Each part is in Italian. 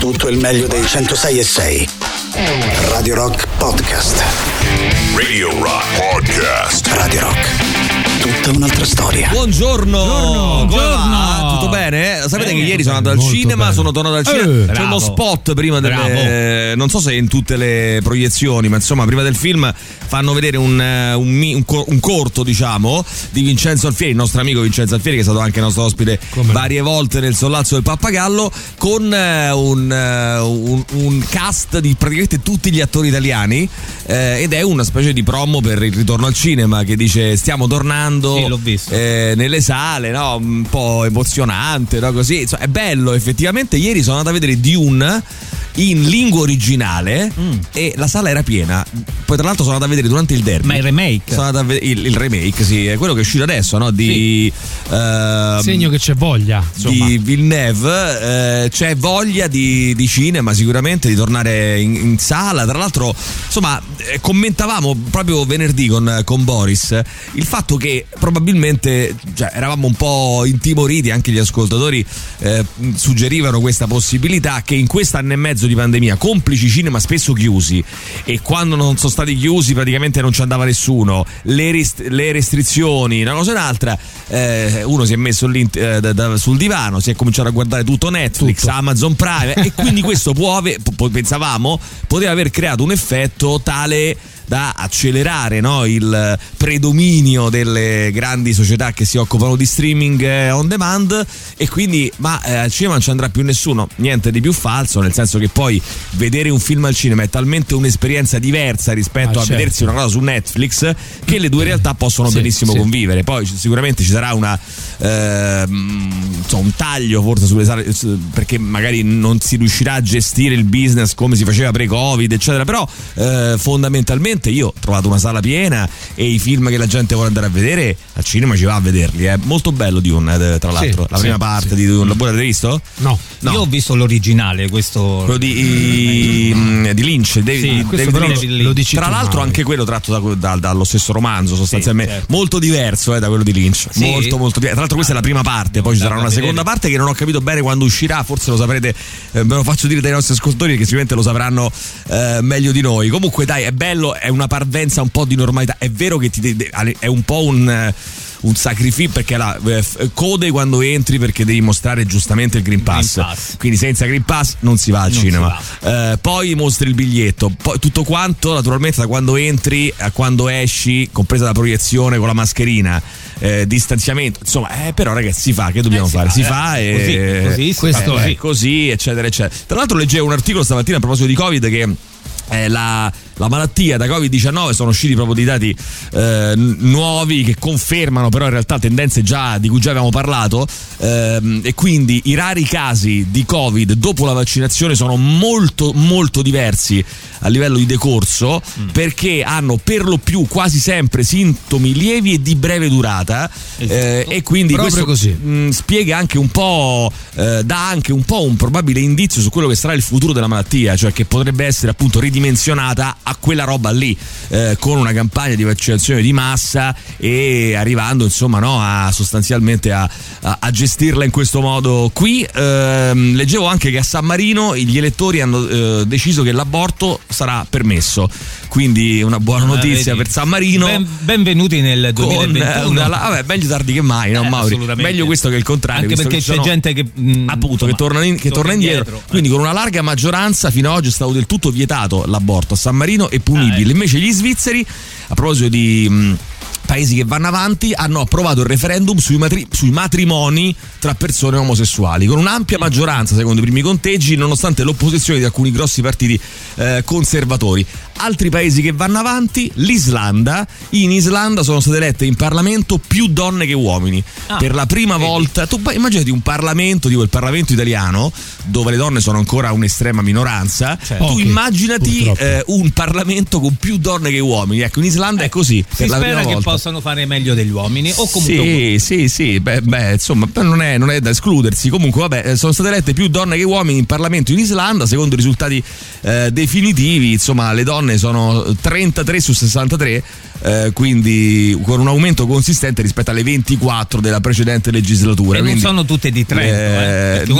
tutto il meglio dei 106.6. Radio Rock Podcast. Radio Rock Podcast. Radio Rock. Tutta un'altra storia. Buongiorno. Tutto bene? Sapete che ieri sono andato al cinema, sono tornato al cinema. C'è uno spot prima delle, non so se in tutte le proiezioni, ma insomma prima del film fanno vedere un corto, diciamo, di Vincenzo Alfieri, il nostro amico Vincenzo Alfieri, che è stato anche nostro ospite varie volte nel Sollazzo del Pappagallo, con un cast di praticamente tutti gli attori italiani, ed è una specie di promo per il ritorno al cinema, che dice stiamo tornando. Sì, l'ho visto. Nelle sale, no? Un po' emozionante, no? Così, insomma, è bello effettivamente. Ieri sono andato a vedere Dune in lingua originale e la sala era piena. Poi tra l'altro sono andato a vedere durante il derby. Ma il remake? Sono andato a vedere il remake, sì, è quello che è uscito adesso, no? Segno che c'è voglia, insomma. Di Villeneuve, c'è voglia di cinema sicuramente, di tornare in sala. Tra l'altro, insomma, commentavamo proprio venerdì con Boris il fatto che probabilmente, cioè, eravamo un po' intimoriti, anche gli ascoltatori suggerivano questa possibilità che in quest'anno e mezzo di pandemia, complici cinema spesso chiusi, e quando non sono stati chiusi praticamente non ci andava nessuno, le restrizioni, una cosa e un'altra, uno si è messo lì sul divano, si è cominciato a guardare tutto Netflix, Amazon Prime, e quindi questo pensavamo poteva aver creato un effetto tale da accelerare, no, il predominio delle grandi società che si occupano di streaming on demand, e quindi al cinema non ci andrà più nessuno. Niente di più falso, nel senso che poi vedere un film al cinema è talmente un'esperienza diversa rispetto a vedersi una cosa su Netflix, che le due realtà possono benissimo convivere. Poi sicuramente ci sarà un taglio forse sulle sale, perché magari non si riuscirà a gestire il business come si faceva pre-Covid, eccetera, però fondamentalmente io ho trovato una sala piena, e i film che la gente vuole andare a vedere al cinema ci va a vederli. È molto bello Dune, tra l'altro, la prima parte di Dune. L'avete visto? No. Io ho visto l'originale, quello di Lynch, David Lynch. Lo dici tra l'altro male. anche quello tratto dallo stesso romanzo, sostanzialmente, molto diverso da quello di Lynch, molto molto diverso. Tra l'altro questa è la prima parte, poi ci sarà una seconda parte che non ho capito bene quando uscirà, forse lo saprete, me lo faccio dire dai nostri ascoltatori, che sicuramente lo sapranno meglio di noi. Comunque dai, è bello, è una parvenza un po' di normalità. È vero che è un po' un sacrificio, perché code quando entri, perché devi mostrare giustamente il Green Pass. Quindi senza Green Pass non si va al cinema. Poi mostri il biglietto, poi tutto quanto naturalmente da quando entri a quando esci, compresa la proiezione con la mascherina, distanziamento, insomma, però ragazzi, si fa, che dobbiamo fare? Si fa, e così questo è così, eccetera eccetera. Tra l'altro leggevo un articolo stamattina a proposito di Covid, che la malattia da Covid-19, sono usciti proprio dei dati nuovi che confermano però in realtà tendenze di cui già avevamo parlato, e quindi i rari casi di Covid dopo la vaccinazione sono molto molto diversi a livello di decorso, perché hanno per lo più quasi sempre sintomi lievi e di breve durata, e quindi proprio questo così. spiega anche un po', dà anche un po' un probabile indizio su quello che sarà il futuro della malattia, cioè che potrebbe essere appunto ridimensionata a quella roba lì, con una campagna di vaccinazione di massa, e arrivando insomma, no, a sostanzialmente a gestirla in questo modo qui. Leggevo anche che a San Marino gli elettori hanno deciso che l'aborto sarà permesso, quindi una buona notizia per San Marino. Benvenuti nel 2021. Meglio tardi che mai, no, Mauri? Meglio questo che il contrario, anche perché c'è gente che appunto che torna indietro. Quindi con una larga maggioranza fino ad oggi è stato del tutto vietato l'aborto a San Marino e punibile. Invece gli svizzeri, a proposito di paesi che vanno avanti, hanno approvato il referendum sui matrimoni tra persone omosessuali con un'ampia maggioranza secondo i primi conteggi, nonostante l'opposizione di alcuni grossi partiti conservatori. Altri paesi che vanno avanti, l'Islanda. In Islanda sono state elette in Parlamento più donne che uomini per la prima volta. Tu immaginati un Parlamento, tipo il Parlamento italiano, dove le donne sono ancora un'estrema minoranza, tu immaginati un Parlamento con più donne che uomini. Ecco, in Islanda è così, per la prima volta. Che possano fare meglio degli uomini, o comunque sì, insomma, non è da escludersi. Comunque sono state elette più donne che uomini in Parlamento in Islanda, secondo i risultati definitivi. Insomma, le donne sono 33 su 63, quindi con un aumento consistente rispetto alle 24 della precedente legislatura. E quindi, non sono tutte di Trento,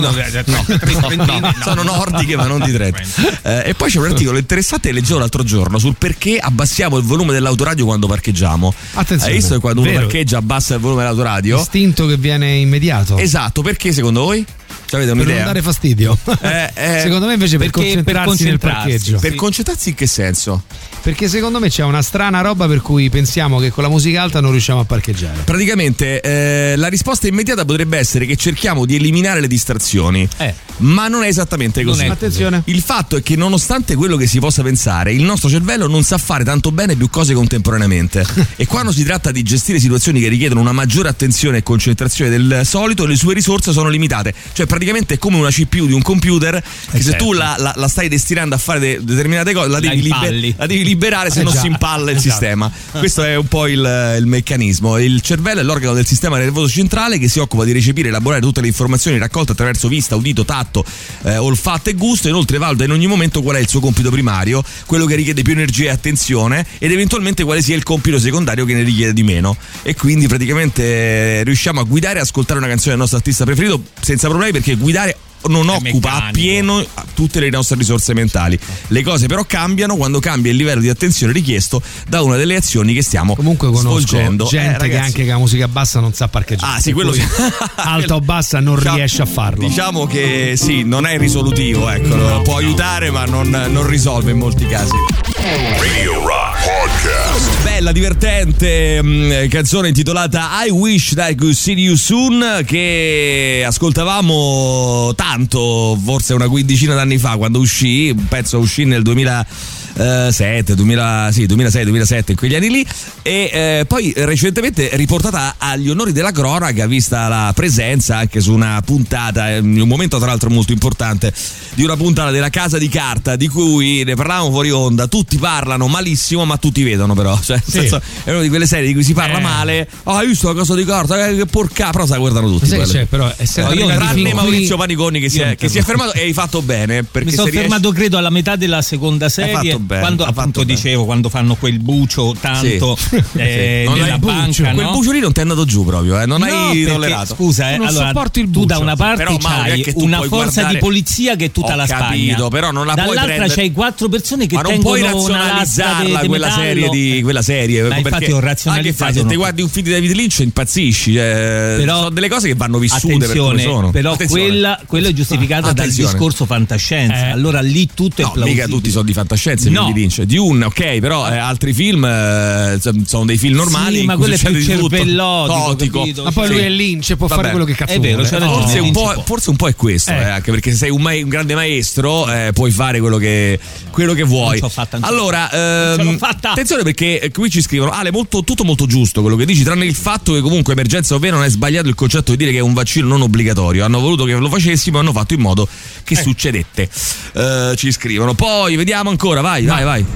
sono nordiche ma non di Trento. E poi c'è un articolo interessante che leggevo l'altro giorno sul perché abbassiamo il volume dell'autoradio quando parcheggiamo. Attenzione, hai visto che quando uno parcheggia abbassa il volume dell'autoradio? Istinto che viene immediato. Esatto, perché secondo voi? Avete un'idea? Per non dare fastidio. Secondo me invece per concentrarsi nel parcheggio. Per concentrarsi in che senso? Perché secondo me c'è una strana roba per cui pensiamo che con la musica alta non riusciamo a parcheggiare. Praticamente la risposta immediata potrebbe essere che cerchiamo di eliminare le distrazioni, ma non è esattamente così. Attenzione. Il fatto è che nonostante quello che si possa pensare, il nostro cervello non sa fare tanto bene più cose contemporaneamente e quando si tratta di gestire situazioni che richiedono una maggiore attenzione e concentrazione del solito, le sue risorse sono limitate. Cioè praticamente è come una CPU di un computer che se tu la stai destinando a fare determinate cose la devi liberare, se no si impalla il sistema. Questo è un po' il meccanismo. Il cervello è l'organo del sistema nervoso centrale che si occupa di recepire e elaborare tutte le informazioni raccolte attraverso vista, udito, tatto, olfatto e gusto. Inoltre valuta in ogni momento qual è il suo compito primario, quello che richiede più energia e attenzione, ed eventualmente quale sia il compito secondario che ne richiede di meno. E quindi praticamente riusciamo a guidare e ascoltare una canzone del nostro artista preferito senza problemi, perché guidare non occupa appieno tutte le nostre risorse mentali. Le cose però cambiano quando cambia il livello di attenzione richiesto da una delle azioni che stiamo svolgendo. Gente che anche con la musica bassa non sa parcheggiare. Ah sì, quello sì. Alta o bassa non riesce a farlo. Diciamo che sì, non è risolutivo, ecco, può aiutare ma non risolve in molti casi. Radio Rock Podcast. Bella, divertente canzone intitolata I Wish That I Could See You Soon, che ascoltavamo tanto, forse una quindicina d'anni fa, quando uscì. Un pezzo uscì nel 2007, in quegli anni lì, e poi recentemente riportata agli onori della cronaca, vista la presenza anche su una puntata, in un momento tra l'altro molto importante, di una puntata della Casa di Carta, di cui ne parlavamo fuori onda. Tutti parlano malissimo ma tutti vedono, però cioè, nel senso, è una di quelle serie di cui si parla male. Hai visto la Casa di Carta? Che porca, però se la guardano tutti. Però è tranne Maurizio Paniconi che si è fermato, e hai fatto bene, perché mi sono fermato credo alla metà della seconda serie, quando appunto dicevo, quando fanno quel bucio tanto nella banca, quel bucio lì non ti è andato giù proprio, non hai tollerato. Scusa, non allora sopporto il bucio. Tu da una parte c'hai una forza di polizia che è tutta la Spagna, però non la puoi dall'altra prendere. c'hai 4 persone che ma non puoi razionalizzarla quella serie, ma infatti ho razionalizzato. Se ti guardi un film di David Lynch impazzisci, però sono delle cose che vanno vissute per come sono. Però quello è giustificato dal discorso fantascienza, allora lì tutto è plausibile. Mica tutti sono di fantascienza, di Lynch, di ok, però altri film sono dei film normali, sì, ma quello è più cervellotico, ma poi lui è Lynch e può fare quello che cazzo è vero, vuole. Forse un po' è questo, anche perché se sei un grande maestro puoi fare quello che vuoi. Allora attenzione, perché qui ci scrivono: Ale, tutto molto giusto quello che dici, tranne il fatto che comunque emergenza o vero non è sbagliato il concetto di dire che è un vaccino non obbligatorio. Hanno voluto che lo facessimo e hanno fatto in modo che succedette. Ci scrivono. Poi vediamo ancora, vai.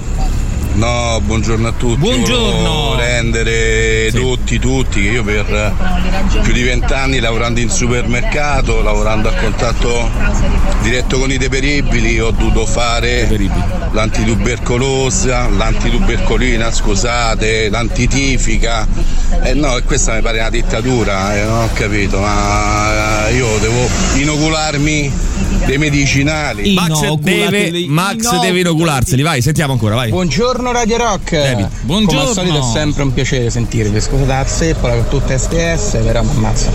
No, buongiorno a tutti. Buongiorno. Rendere tutti che io per più di 20 anni lavorando in supermercato, lavorando a contatto diretto con i deperibili, ho dovuto fare l'antitubercolosa, l'antitubercolina, scusate, l'antitifica. No, questa mi pare una dittatura, non ho capito, ma io devo inocularmi dei medicinali. Max deve inocularseli, vai, sentiamo ancora, vai. Buongiorno Radio Rock. Buongiorno. Come al solito è sempre un piacere sentirvi. Scusate la zeppola con tutte SPS, però mi ammazza.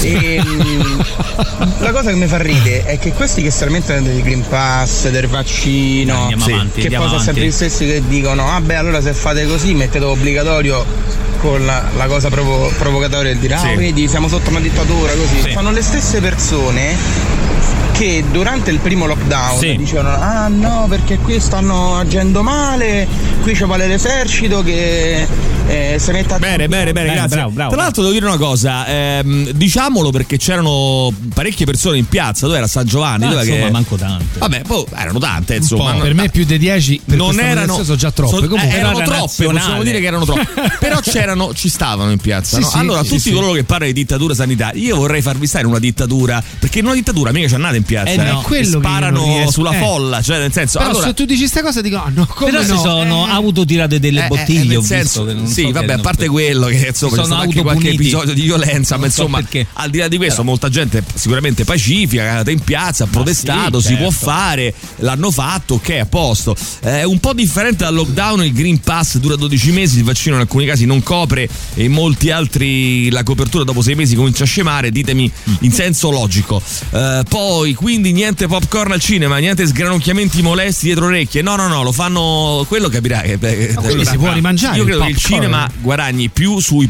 La cosa che mi fa ridere è che questi che si lamentano del Green Pass, del vaccino, che poi sono sempre gli stessi che dicono vabbè, allora se fate così mettete obbligatorio con la cosa provocatoria del dire vedi, siamo sotto una dittatura, così. Sono le stesse persone che durante il primo lockdown dicevano no, perché qui stanno agendo male, qui ci vuole l'esercito che si mette a bene, grazie. Bravo. Tra l'altro devo dire una cosa, diciamolo, perché c'erano parecchie persone in piazza. Dove era San Giovanni? Insomma, manco tante. Vabbè, poi erano tante, insomma. Per me più di 10 non erano, sono già troppe. Comunque erano troppe, possiamo dire che erano troppe. Però ci stavano in piazza, no? Allora, tutti coloro che parlano di dittatura sanitaria, io vorrei farvi stare in una dittatura, perché in una dittatura mica c'è nada in piazza, quello sparano sulla folla, cioè nel senso. Però allora, se tu dici sta cosa dico no, come però no? si sono autotirate delle bottiglie, ho visto che non sì, so, vabbè, a parte quello che insomma c'è stato anche qualche episodio di violenza, ma insomma al di là di questo molta gente sicuramente pacifica, è andata in piazza, ha protestato, si può fare, l'hanno fatto, ok, a posto. È un po' differente dal lockdown, il Green Pass dura 12 mesi, il vaccino in alcuni casi non copre e in molti altri la copertura dopo 6 mesi comincia a scemare, ditemi in senso logico. Poi quindi niente popcorn al cinema, niente sgranocchiamenti molesti dietro orecchie, no, lo fanno, quello capirai. Quindi si può rimangiare. Io credo che il cinema guadagni più su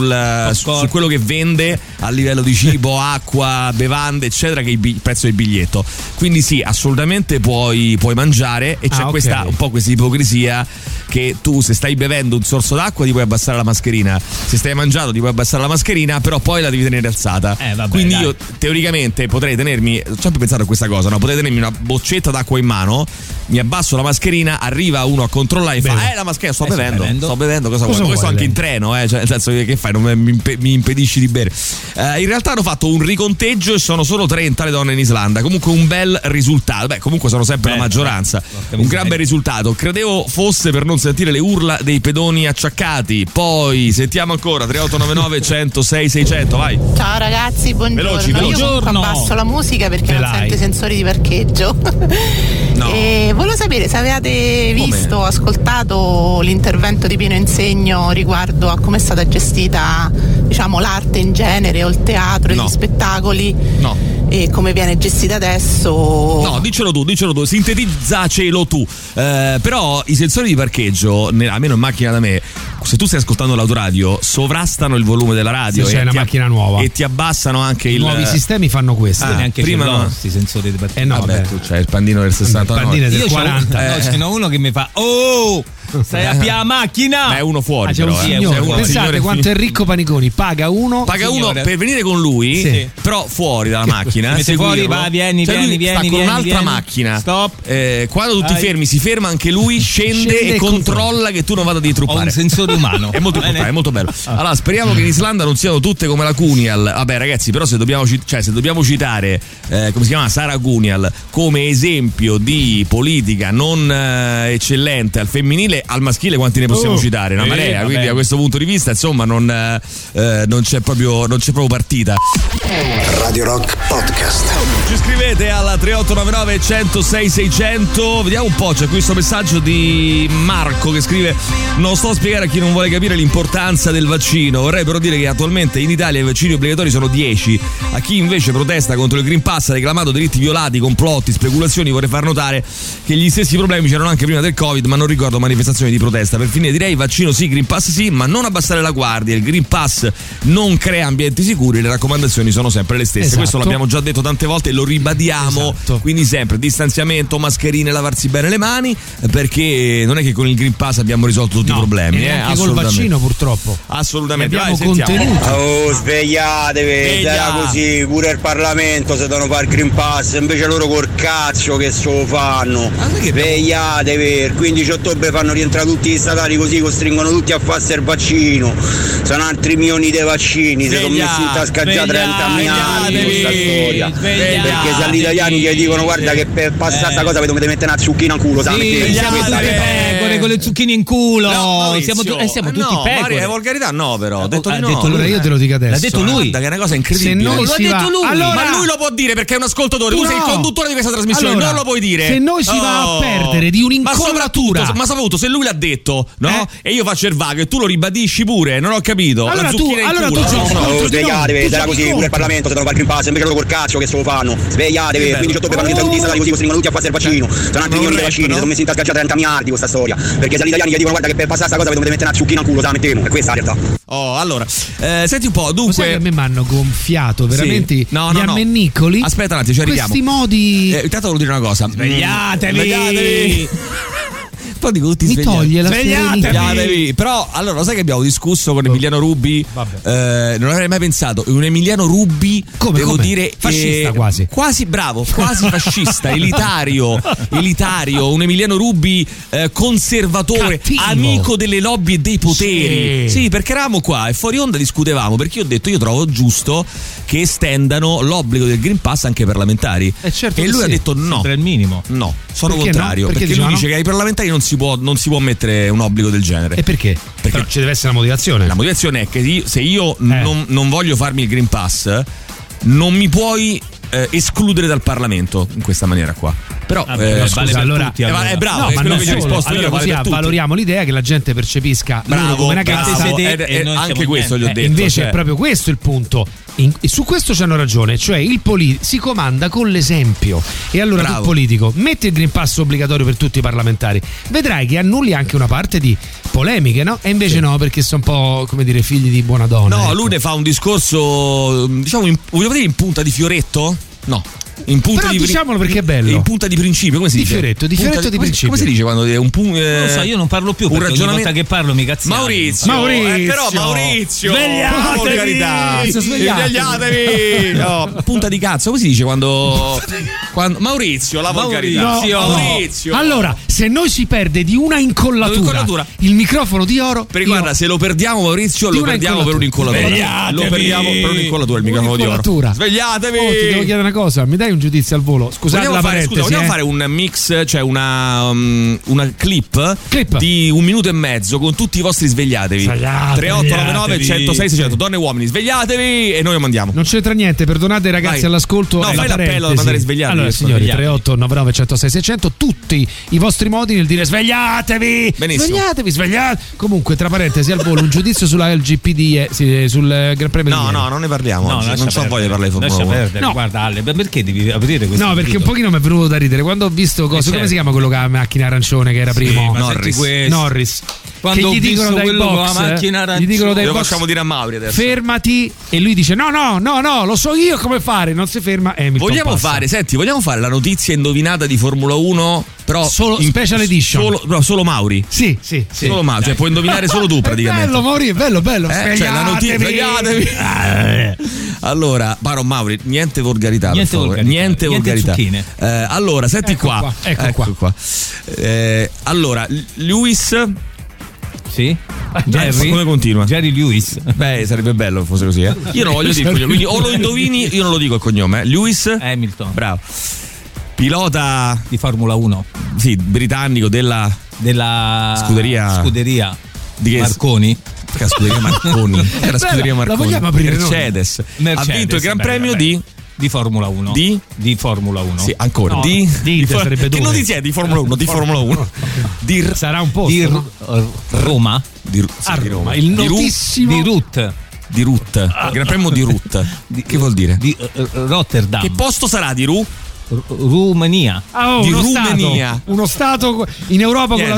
quello che vende a livello di cibo, acqua, bevande eccetera che il prezzo del biglietto, quindi sì, assolutamente puoi mangiare e c'è questa un po' questa ipocrisia che tu se stai bevendo un sorso d'acqua ti puoi abbassare la mascherina, se stai mangiando ti puoi abbassare la mascherina, però poi la devi tenere alzata. Quindi io teoricamente potrei tenermi, ho sempre pensato a questa cosa, no? Potrei tenermi una boccetta d'acqua in mano, mi abbasso la mascherina, arriva uno a controllare e fa la mascherina, sto bevendo, cosa vuoi? Questo anche in treno, cioè nel senso che fai, non mi impedisci di bere. In realtà hanno fatto un riconteggio e sono solo 30 le donne in Islanda, comunque un bel risultato, comunque sono sempre la maggioranza, un gran bel risultato. Credevo fosse per non sentire le urla dei pedoni acciaccati. Poi sentiamo ancora 3899 106 600, vai. Ciao ragazzi, buongiorno. Veloci. Io abbasso la musica perché non sento i sensori di parcheggio. No. E volevo sapere se avevate visto o ascoltato l'intervento di Pino Insegno riguardo a come è stata gestita, diciamo, l'arte in genere o il teatro, gli spettacoli. No. E come viene gestita adesso? No, diccelo tu, sintetizzacelo tu. Però i sensori di parcheggio, almeno in macchina da me, se tu stai ascoltando l'autoradio, sovrastano il volume della radio. Se c'è una macchina nuova. E ti abbassano anche i nuovi sistemi fanno questo. Neanche prima questi sensori di parcheggio. No, vabbè, tu c'hai il pandino del 69. Il pandino del 40. Ce n'è uno che mi fa stai a pia macchina. Ma è uno fuori, c'è però. Pensate quanto è ricco Paniconi. Paga uno per venire con lui, però fuori dalla macchina. Mette fuori, va, vieni. Sta con un'altra macchina. Stop. Quando tu ti fermi, si ferma anche lui, scende e controlla che tu non vada a distruppare. Ho un sensore umano. È molto importante, è molto bello. Allora, speriamo che in Islanda non siano tutte come la Cunial. Vabbè, ragazzi, però se dobbiamo citare come si chiama, Sara Cunial come esempio di politica non eccellente al femminile, al maschile quanti ne possiamo citare? Una marea, quindi da questo punto di vista insomma non c'è proprio partita. Radio Rock Podcast. Ci scrivete alla 3899 106 600. Vediamo un po', c'è questo messaggio di Marco che scrive: non sto a spiegare a chi non vuole capire l'importanza del vaccino, vorrei però dire che attualmente in Italia i vaccini obbligatori sono 10. A chi invece protesta contro il Green Pass, ha reclamato diritti violati, complotti, speculazioni, vorrei far notare che gli stessi problemi c'erano anche prima del Covid, ma non ricordo manifestazioni di protesta. Per finire direi vaccino sì, Green Pass sì, ma non abbassare la guardia. Il Green Pass non crea ambienti sicuri, le raccomandazioni sono sempre le stesse. Questo l'abbiamo già detto tante volte e lo ribadiamo, quindi sempre distanziamento, mascherine, lavarsi bene le mani, perché non è che con il Green Pass abbiamo risolto tutti i problemi, anche col vaccino purtroppo assolutamente. Abbiamo contenuto. Svegliatevi, era così pure il Parlamento se devono fare il Green Pass, invece loro col cazzo che se lo fanno. Svegliatevi, il 15 ottobre fanno rientrare tutti gli statali, così costringono tutti a farsi il vaccino, sono altri milioni di vaccini, si sono messi in tasca già 30 miliardi questa storia, perché se agli italiani gli dicono guarda che per passare sta cosa dovete mettere una zucchina in culo, pecore con le zucchine in culo, siamo tutti pecore. Maria, volgarità no, però ho detto di no. Allora io te lo dico adesso. L'ha detto lui. Guarda che è una cosa incredibile. Se noi l'ha detto lui. Allora, ma lui lo può dire perché è un ascoltatore. Tu sei il conduttore di questa trasmissione, allora, non lo puoi dire. Se noi si va a perdere di un'incollatura. Ma soprattutto se lui l'ha detto, no? E io faccio il vago e tu lo ribadisci pure, non ho capito. Allora tu svegliatevi, sarà così pure il Parlamento se devono fare il Green Pass, invece loro col cazzo che se lo fanno. Svegliatevi, il 15 ottobre fanno rientrare tutti i statali, così costringono tutti a farsi il vaccino. Sono altri milioni di vaccini, si sono messi in tasca già 30 miliardi questa storia, perché se agli italiani gli dicono guarda che per passare sta cosa dovete mettere una zucchina in culo, la mettiamo, è questa la realtà. Allora, senti un po', dunque. Sai che a me mi hanno gonfiato veramente gli ammennicoli. Aspetta un attimo, ci arriviamo. Questi modi. Intanto volevo dire una cosa. Svegliatevi. Poi dico tutti mi toglie la svegliatevi. Però allora sai che abbiamo discusso con Emiliano Rubi, non avrei mai pensato un Emiliano Rubi devo dire fascista, quasi bravo, quasi fascista, elitario, un Emiliano Rubi conservatore, cattivo, amico delle lobby e dei poteri. Sì, perché eravamo qua e fuori onda discutevamo, perché io ho detto io trovo giusto che estendano l'obbligo del Green Pass anche ai parlamentari, certo, e lui ha detto no, sempre il minimo. No, Sono contrario, perché lui dice che ai parlamentari non si può mettere un obbligo del genere. E perché? Perché ci deve essere una motivazione. La motivazione è che se io non voglio farmi il Green Pass, non mi puoi escludere dal Parlamento in questa maniera qua. Però scusa, allora tutti, è bravo, è quello che gli ho risposto. Allora così valoriamo l'idea che la gente percepisca bravo, come una cazzo, anche questo gli ho detto. Invece è proprio questo il punto. E su questo c'hanno ragione, cioè il si comanda con l'esempio. E allora tu politico metti il Green Pass obbligatorio per tutti i parlamentari, vedrai che annulli anche una parte di polemiche, no? E invece no, perché sono un po', come dire, figli di buona donna. No, lui ne fa un discorso, diciamo, vogliamo dire in punta di fioretto? No. In punta però diciamolo perché è bello. In punta di principio, come si dice? Di fioretto di principio. Come si dice quando è un punto? Non lo so, io non parlo più, perché ogni volta che parlo mi cazziamo. Maurizio, svegliatevi. No, punta di cazzo, come si dice quando Maurizio, la volgarità. Maurizio. Allora, se noi si perde di una incollatura il microfono di oro, perché guarda, se lo perdiamo Maurizio, lo perdiamo per un'incollatura. Lo perdiamo per un'incollatura il microfono di oro. Svegliatevi. Ti devo chiedere una cosa, mi dai un giudizio al volo? Scusate la parentesi. Vogliamo fare un mix, cioè una clip di 1 minuto e mezzo con tutti i vostri svegliatevi. 3899 106 600 donne e uomini, svegliatevi e noi lo mandiamo. Non c'entra niente, perdonate ragazzi all'ascolto. No, fai l'appello da mandare svegliatevi. Allora signori, 3899 106 600 tutti i vostri modi nel dire svegliatevi. Benissimo. Svegliatevi. Comunque tra parentesi al volo un giudizio sulla LGPD sul Gran Premio. No, non ne parliamo. Non so voglia di parlare di Formula 1. Guarda Ale, perché devi aprire questo? No, perché un pochino mi è venuto da ridere quando ho visto cosa, come si chiama quello che ha la macchina arancione che era primo? Norris. Quando che gli dicono dai box, gli dicono dai box, lo facciamo dire a Mauri adesso. Fermati, e lui dice no, lo so io come fare, non si ferma. Vogliamo fare la notizia indovinata di Formula 1, però solo special edition. Solo Mauri. Sì. Solo Mauri, cioè puoi indovinare solo tu praticamente. Bello Mauri, bello. Cioè la notizia, svegliatevi. Allora, Mauri, niente volgarità. Niente volgarità. Allora, senti qua. Ecco qua. Allora, Lewis. Sì. Jerry? Come continua? Jerry Lewis. Beh, sarebbe bello che fosse così, Io non voglio dire il cognome, quindi o lo indovini, io non lo dico il cognome. Lewis Hamilton. Bravo. Pilota di Formula 1. Sì, britannico della scuderia di Marconi. Perché scuderia Marconi? Era scuderia Marconi. La vogliamo aprire Mercedes. Ha vinto il Gran Premio di Formula 1. Di Formula 1. Sì, ancora. No, che notizia è di Formula 1? Di Formula 1. Sarà un posto. Di Roma. Di Roma. Il notissimo. Di Ruth. Il Gran Premio di Ruth. Che vuol dire? Di Rotterdam. Che posto sarà di Rumania. Di Rumania. Uno stato in Europa con la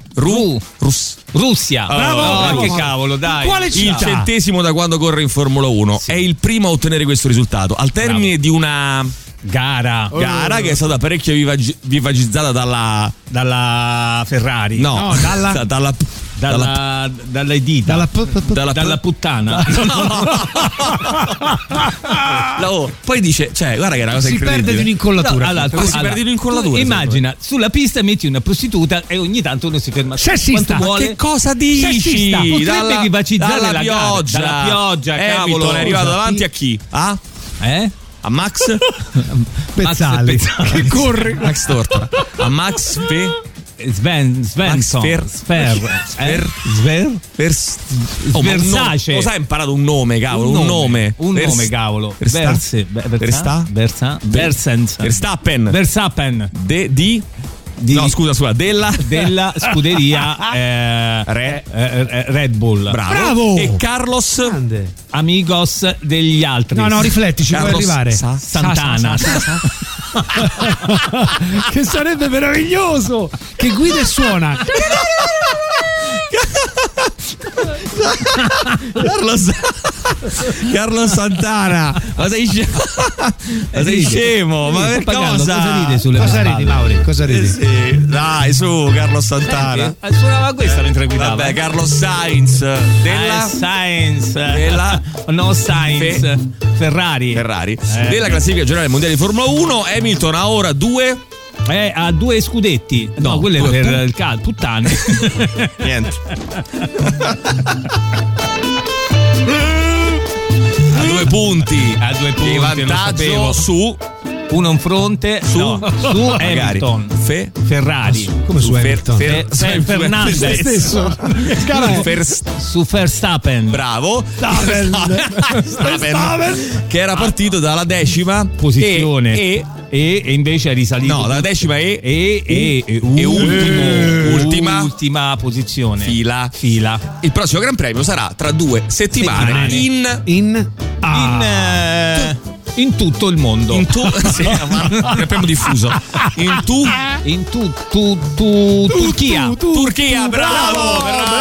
Russia. Bravo. Che cavolo, dai. Quale città? Il 100° da quando corre in Formula 1. Sì. È il primo a ottenere questo risultato al termine di una gara che è stata parecchio vivacizzata dalla Ferrari. No, dalla dita. Dalla puttana. Poi dice, cioè, guarda che è una cosa incredibile. Si perde di un'incollatura. Si perde di un'incollatura. Immagina, sulla pista metti una prostituta e ogni tanto uno si ferma. Sessista. Che cosa dici? Potrebbe vivacizzare dalla pioggia. Dalla pioggia, cavolo. È arrivato davanti a chi? A Max Pezzali. Che corre. Max Tortora. A Max Svensson. Versace. Cosa hai imparato un nome, cavolo? Un nome, cavolo. Verstappen. No, scusa, della scuderia Red Bull. Bravo. E Carlos Amigos degli altri. No, riflettici, puoi arrivare. Santana. Che sarebbe meraviglioso. Che guida e suona. Carlos Santana. Ma sei scemo? Ma per cosa ridi, Mauri? Cosa ridi? Sì, dai, su Carlos Santana. Suonava questa mentre guidava. Vabbè, Carlos Sainz della Ferrari. Della classifica generale mondiale di Formula 1. Hamilton ha ora 2. Ha 2 scudetti. No, quello è per il calcio. Puttane. Niente. A 2 punti. Di vantaggio su uno in fronte su Hamilton, Ferrari, come su Hamilton, Fernandez su Verstappen, bravo, che era partito dalla 10ª posizione e invece è risalito. No, la 10ª e ultima posizione. Fila. Il prossimo Gran Premio sarà tra 2 settimane in tutto il mondo. Sì, Gran Premio diffuso. Turchia, bravo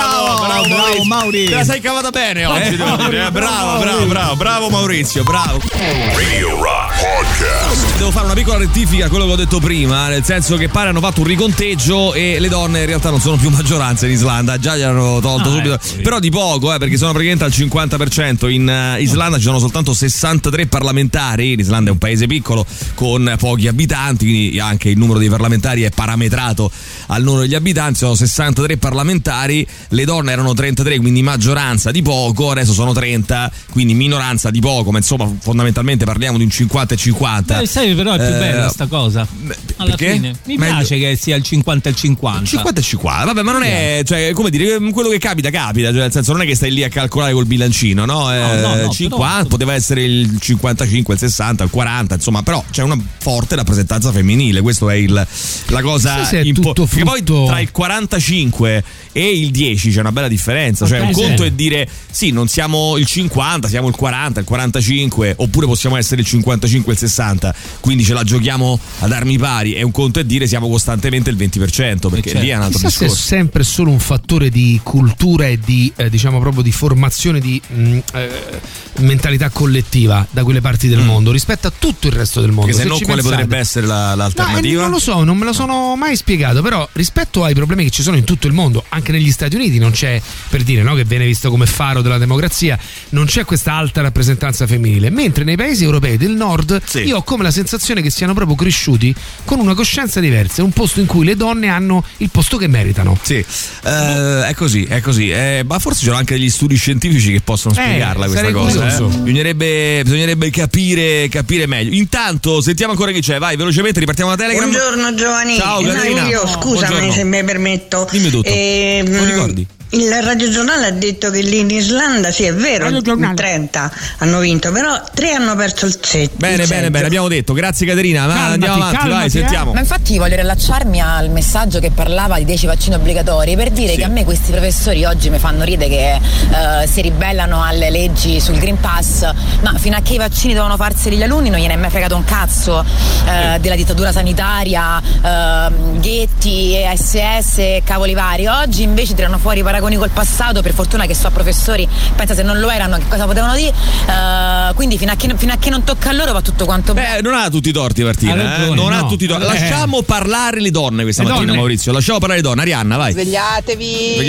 Mauri. Te la sei cavata bene oggi, devo dire. Bravo Maurizio, bravo. Radio Rock Podcast. Devo fare una piccola rettifica a quello che ho detto prima, nel senso che pare hanno fatto un riconteggio e le donne in realtà non sono più maggioranza in Islanda, già gli hanno tolto subito, però di poco, perché sono praticamente al 50%. In Islanda ci sono soltanto 63 parlamentari. L'Islanda è un paese piccolo con pochi abitanti, quindi anche il numero dei parlamentari è parametrato al numero degli abitanti. Sono 63 parlamentari, le donne erano 33, quindi maggioranza di poco, adesso sono 30, quindi minoranza di poco, ma insomma fondamentalmente parliamo di un 50 e 50. Sai, però è più bella sta cosa. Alla perché? Fine mi piace che sia il 50 e 50. 50 e 50, vabbè, ma non è, cioè, come dire, quello che capita, cioè, nel senso non è che stai lì a calcolare col bilancino, no? 50, però poteva essere il 55, il 60, il 40, insomma, però c'è una forte rappresentanza femminile, questo è la cosa importante. Perché poi tra il 45 e il 10 c'è una bella differenza, cioè un conto è dire sì, non siamo il 50, siamo il 40, il 45, oppure possiamo essere il 55 e il 60, quindi ce la giochiamo ad armi pari, e un conto è dire siamo costantemente il 20%, perché lì è un altro discorso. Se è sempre solo un fattore di cultura e di diciamo proprio di formazione di mentalità collettiva da quelle parti del mondo rispetto a tutto il resto del mondo. Perché se no quale potrebbe essere l'alternativa? Non lo so, non me lo sono mai spiegato, però rispetto ai problemi che ci sono in tutto il mondo, anche negli Stati Uniti non c'è, per dire, no, che viene visto come faro della democrazia, non c'è questa alta rappresentanza femminile, mentre nei paesi europei del nord io ho come la sensazione che siano proprio cresciuti con una coscienza diversa, un posto in cui le donne hanno il posto che meritano. Sì, è così. Ma forse ci sono anche degli studi scientifici che possono spiegarla questa cosa. Bisognerebbe capire meglio. Intanto sentiamo ancora chi c'è, vai velocemente, ripartiamo da Telegram. Buongiorno Giovanni. Ciao Caterina. Io scusami se mi permetto. Dimmi tutto. Non ricordi? Il radiogiornale ha detto che lì in Islanda, sì è vero, 30 hanno vinto, però 3 hanno perso il set. Bene, abbiamo detto, grazie Caterina, andiamo avanti, vai, sentiamo. Ma infatti voglio rilacciarmi al messaggio che parlava di 10 vaccini obbligatori per dire che a me questi professori oggi mi fanno ridere che si ribellano alle leggi sul Green Pass, ma fino a che i vaccini devono farseli gli alunni non gliene è mai fregato un cazzo della dittatura sanitaria, Ghetti, SS, cavoli vari. Oggi invece tirano fuori paragoni col passato, per fortuna che so professori, pensa se non lo erano che cosa potevano dire, quindi fino a che non tocca a loro va tutto quanto bene. Non ha tutti i torti Martina, non ha tutti i torti. Lasciamo parlare le donne questa mattina, Maurizio, lasciamo parlare le donne. Arianna, vai. Svegliatevi.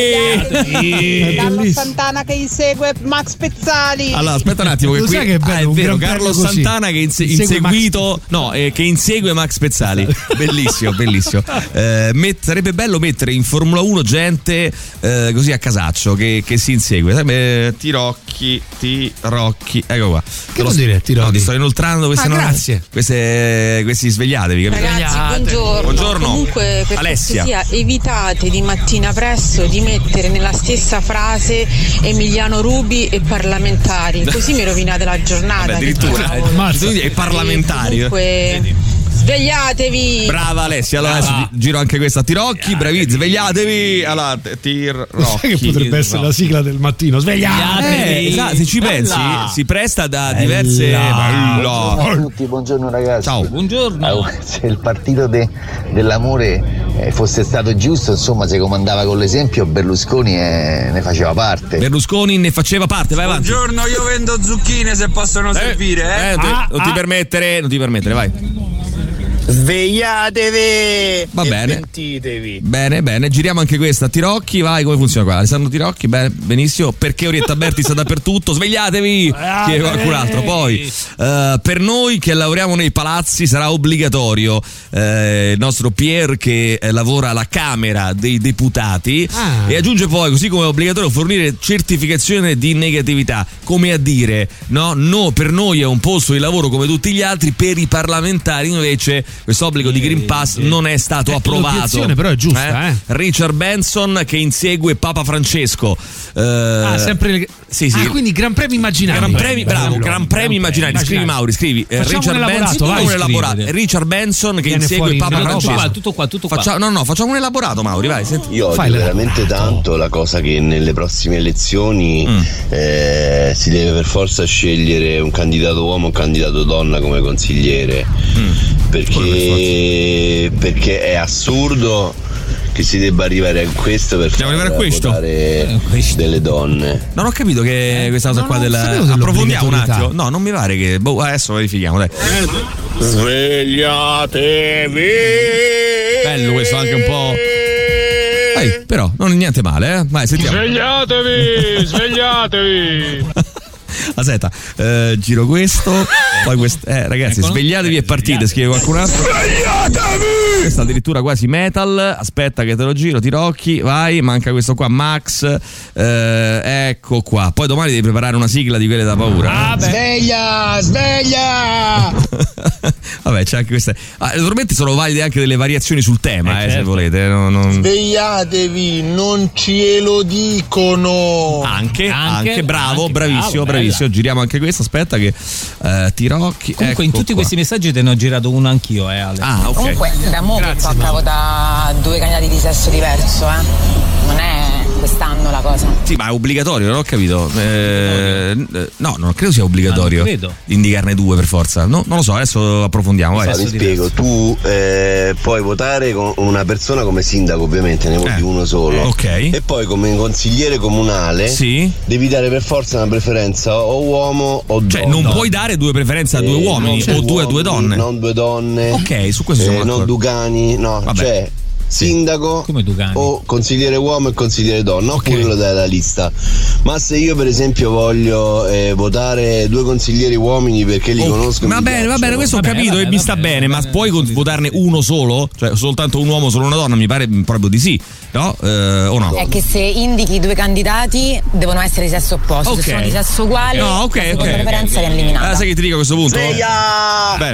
Carlo Santana che insegue Max Pezzali. Allora aspetta un attimo, che qui che è vero, Carlo Santana che inseguito che insegue Max Pezzali. Bellissimo. Sarebbe bello mettere in Formula 1 gente così a casaccio che si insegue. Tirocchi, ecco qua. Che vuol dire Tirocchi? No, ti sto inoltrando grazie. Questi svegliatevi, capito? Ragazzi, buongiorno. Comunque, per Alessia, evitate di mattina presto di mettere nella stessa frase Emiliano Rubi e parlamentari, così mi rovinate la giornata. Vabbè, addirittura e parlamentari. Comunque, svegliatevi! Brava Alessia, allora adesso giro anche questa a Tirocchi, bravi, svegliatevi! Allora, Tirocchi. Che potrebbe essere la sigla del mattino, svegliatevi! Esatto, se ci pensi, si presta da diverse. Ciao a tutti, buongiorno ragazzi. Ciao, buongiorno. Se il partito dell'amore fosse stato giusto, insomma, se comandava con l'esempio, Berlusconi ne faceva parte. Vai avanti. Buongiorno, io vendo zucchine se possono servire. Non ti permettere, vai. Svegliatevi! Va bene. Pentitevi. Bene, giriamo anche questa a Tirocchi, vai, come funziona qua? Alessandro Tirocchi, benissimo. Perché Orietta Berti sta dappertutto? Svegliatevi! Chiede qualcun altro. Poi, per noi che lavoriamo nei palazzi sarà obbligatorio il nostro Pier che lavora alla Camera dei Deputati e aggiunge poi, così come è obbligatorio fornire certificazione di negatività, come a dire, no, per noi è un posto di lavoro come tutti gli altri, per i parlamentari invece questo obbligo di Green Pass non è stato approvato. L'obiezione però è giusta, Richard Benson che insegue Papa Francesco. Sempre sì. Quindi Gran Premio Immaginario. Gran Premio Immaginario. Scrivi Mauri, scrivi Richard Benson, Richard Benson che insegue Papa Francesco. Tutto qua. Facciamo un elaborato, Mauri, vai. Senti. Io odio veramente tanto la cosa che nelle prossime elezioni si deve per forza scegliere un candidato uomo e un candidato donna come consigliere, perché è assurdo che si debba arrivare a questo per votare delle donne. Non ho capito che questa cosa qua approfondiamo un attimo. No, non mi pare che adesso verifichiamo, dai. Svegliatevi! Bello questo, anche un po'. Però non è niente male, Vai, sentiamo. Svegliatevi! Aspetta, giro questo, poi questo. Ragazzi, svegliatevi e partite, scrive qualcun altro. Svegliatevi! Questo addirittura quasi metal. Aspetta che te lo giro, Tirocchi, vai, manca questo qua, Max. Ecco qua. Poi domani devi preparare una sigla di quelle da paura. Sveglia! Vabbè, c'è anche queste. Naturalmente sono valide anche delle variazioni sul tema, certo. Se volete. Svegliatevi, non ce lo dicono. Anche bravo, bravissimo. Giriamo anche questo. Aspetta che Tirocchi. Comunque in tutti questi messaggi te ne ho girato uno anch'io, Ale. Ok. Comunque da mo' che toccavo da due candidati di sesso diverso, non è quest'anno la cosa. Sì, ma è obbligatorio, non ho capito. No, non credo sia obbligatorio indicarne due per forza. No, non lo so, adesso approfondiamo. Vai. Ti spiego, tu puoi votare con una persona come sindaco, ovviamente ne voti uno solo. Ok. E poi come consigliere comunale devi dare per forza una preferenza o uomo o donna. Cioè non puoi dare due preferenze a due uomini o due a due donne. Non due donne. Ok, su questo siamo d'accordo. Non Ducani, no. Vabbè. Cioè sindaco o consigliere uomo e consigliere donna, oppure lo dai alla lista. Ma se io per esempio voglio votare due consiglieri uomini perché li conosco, va bene, questo ho capito e mi sta bene, ma puoi votarne uno solo? Cioè soltanto un uomo, solo una donna? Mi pare proprio di sì, no? O no? È che se indichi due candidati devono essere di sesso opposto, se sono di sesso uguale la seconda preferenza viene eliminata. Sai che ti dico a questo punto? Sveglia!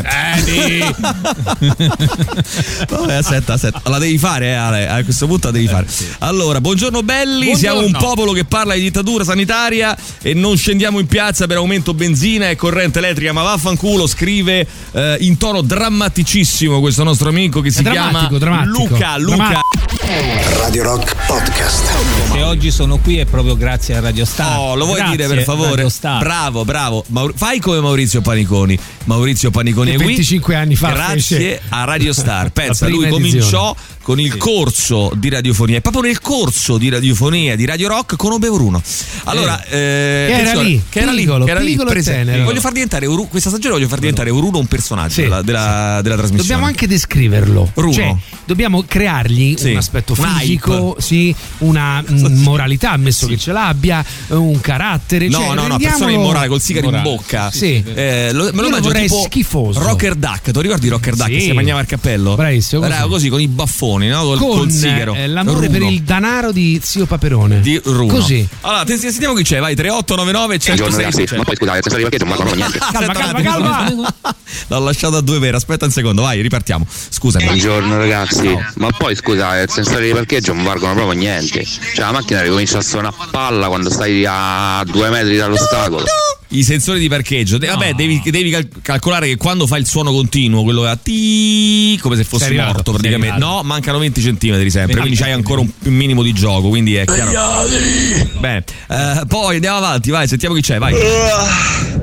Vabbè, aspetta, la devi fare, Ale, a questo punto la devi fare. Allora, buongiorno belli, siamo un popolo che parla di dittatura sanitaria e non scendiamo in piazza per aumento benzina e corrente elettrica, ma vaffanculo, scrive in tono drammaticissimo questo nostro amico che si chiama Luca. Radio Rock Podcast. Se oggi sono qui è proprio grazie a Radio Star. Oh, lo vuoi dire per favore? Bravo. Fai come Maurizio Paniconi è qui 25 anni fa. Grazie a Radio Star. Pensa, lui cominciò con il corso di radiofonia, e proprio nel corso di radiofonia di Radio Rock conobbe Bruno. Allora, che era lì presente. Voglio far diventare questa stagione voglio far diventare Bruno un personaggio della trasmissione. Dobbiamo anche descriverlo. Bruno. Cioè, dobbiamo creargli un aspetto fisico, una moralità, ammesso che ce l'abbia, un carattere. No, persona immorale col sigaro in bocca. Sì. Me lo immagino tipo schifoso. Rocker Duck, ti ricordi Rocker Duck? Che si mangiava il cappello? Bravissimo. Era così con i baffoni, no? Col sigaro. L'amore per il danaro di zio Paperone. Di Runo. Così. Allora, sentiamo chi c'è, vai, 3899 106. Ma poi scusate, senza perché non mi fanno niente. Calma. L'ho lasciato a due vere, aspetta un secondo, vai, ripartiamo. Scusami. Buongiorno ragazzi, ma poi scusate, il sensore di parcheggio non valgono proprio niente. Cioè la macchina ricomincia a suonare a palla quando stai a 2 metri dall'ostacolo. I sensori di parcheggio, vabbè, devi calcolare che quando fa il suono continuo, quello che fa come se fossi morto praticamente. No, mancano 20 centimetri sempre, quindi c'hai ancora un minimo di gioco, quindi è chiaro. Bene, poi andiamo avanti, vai, sentiamo chi c'è, vai.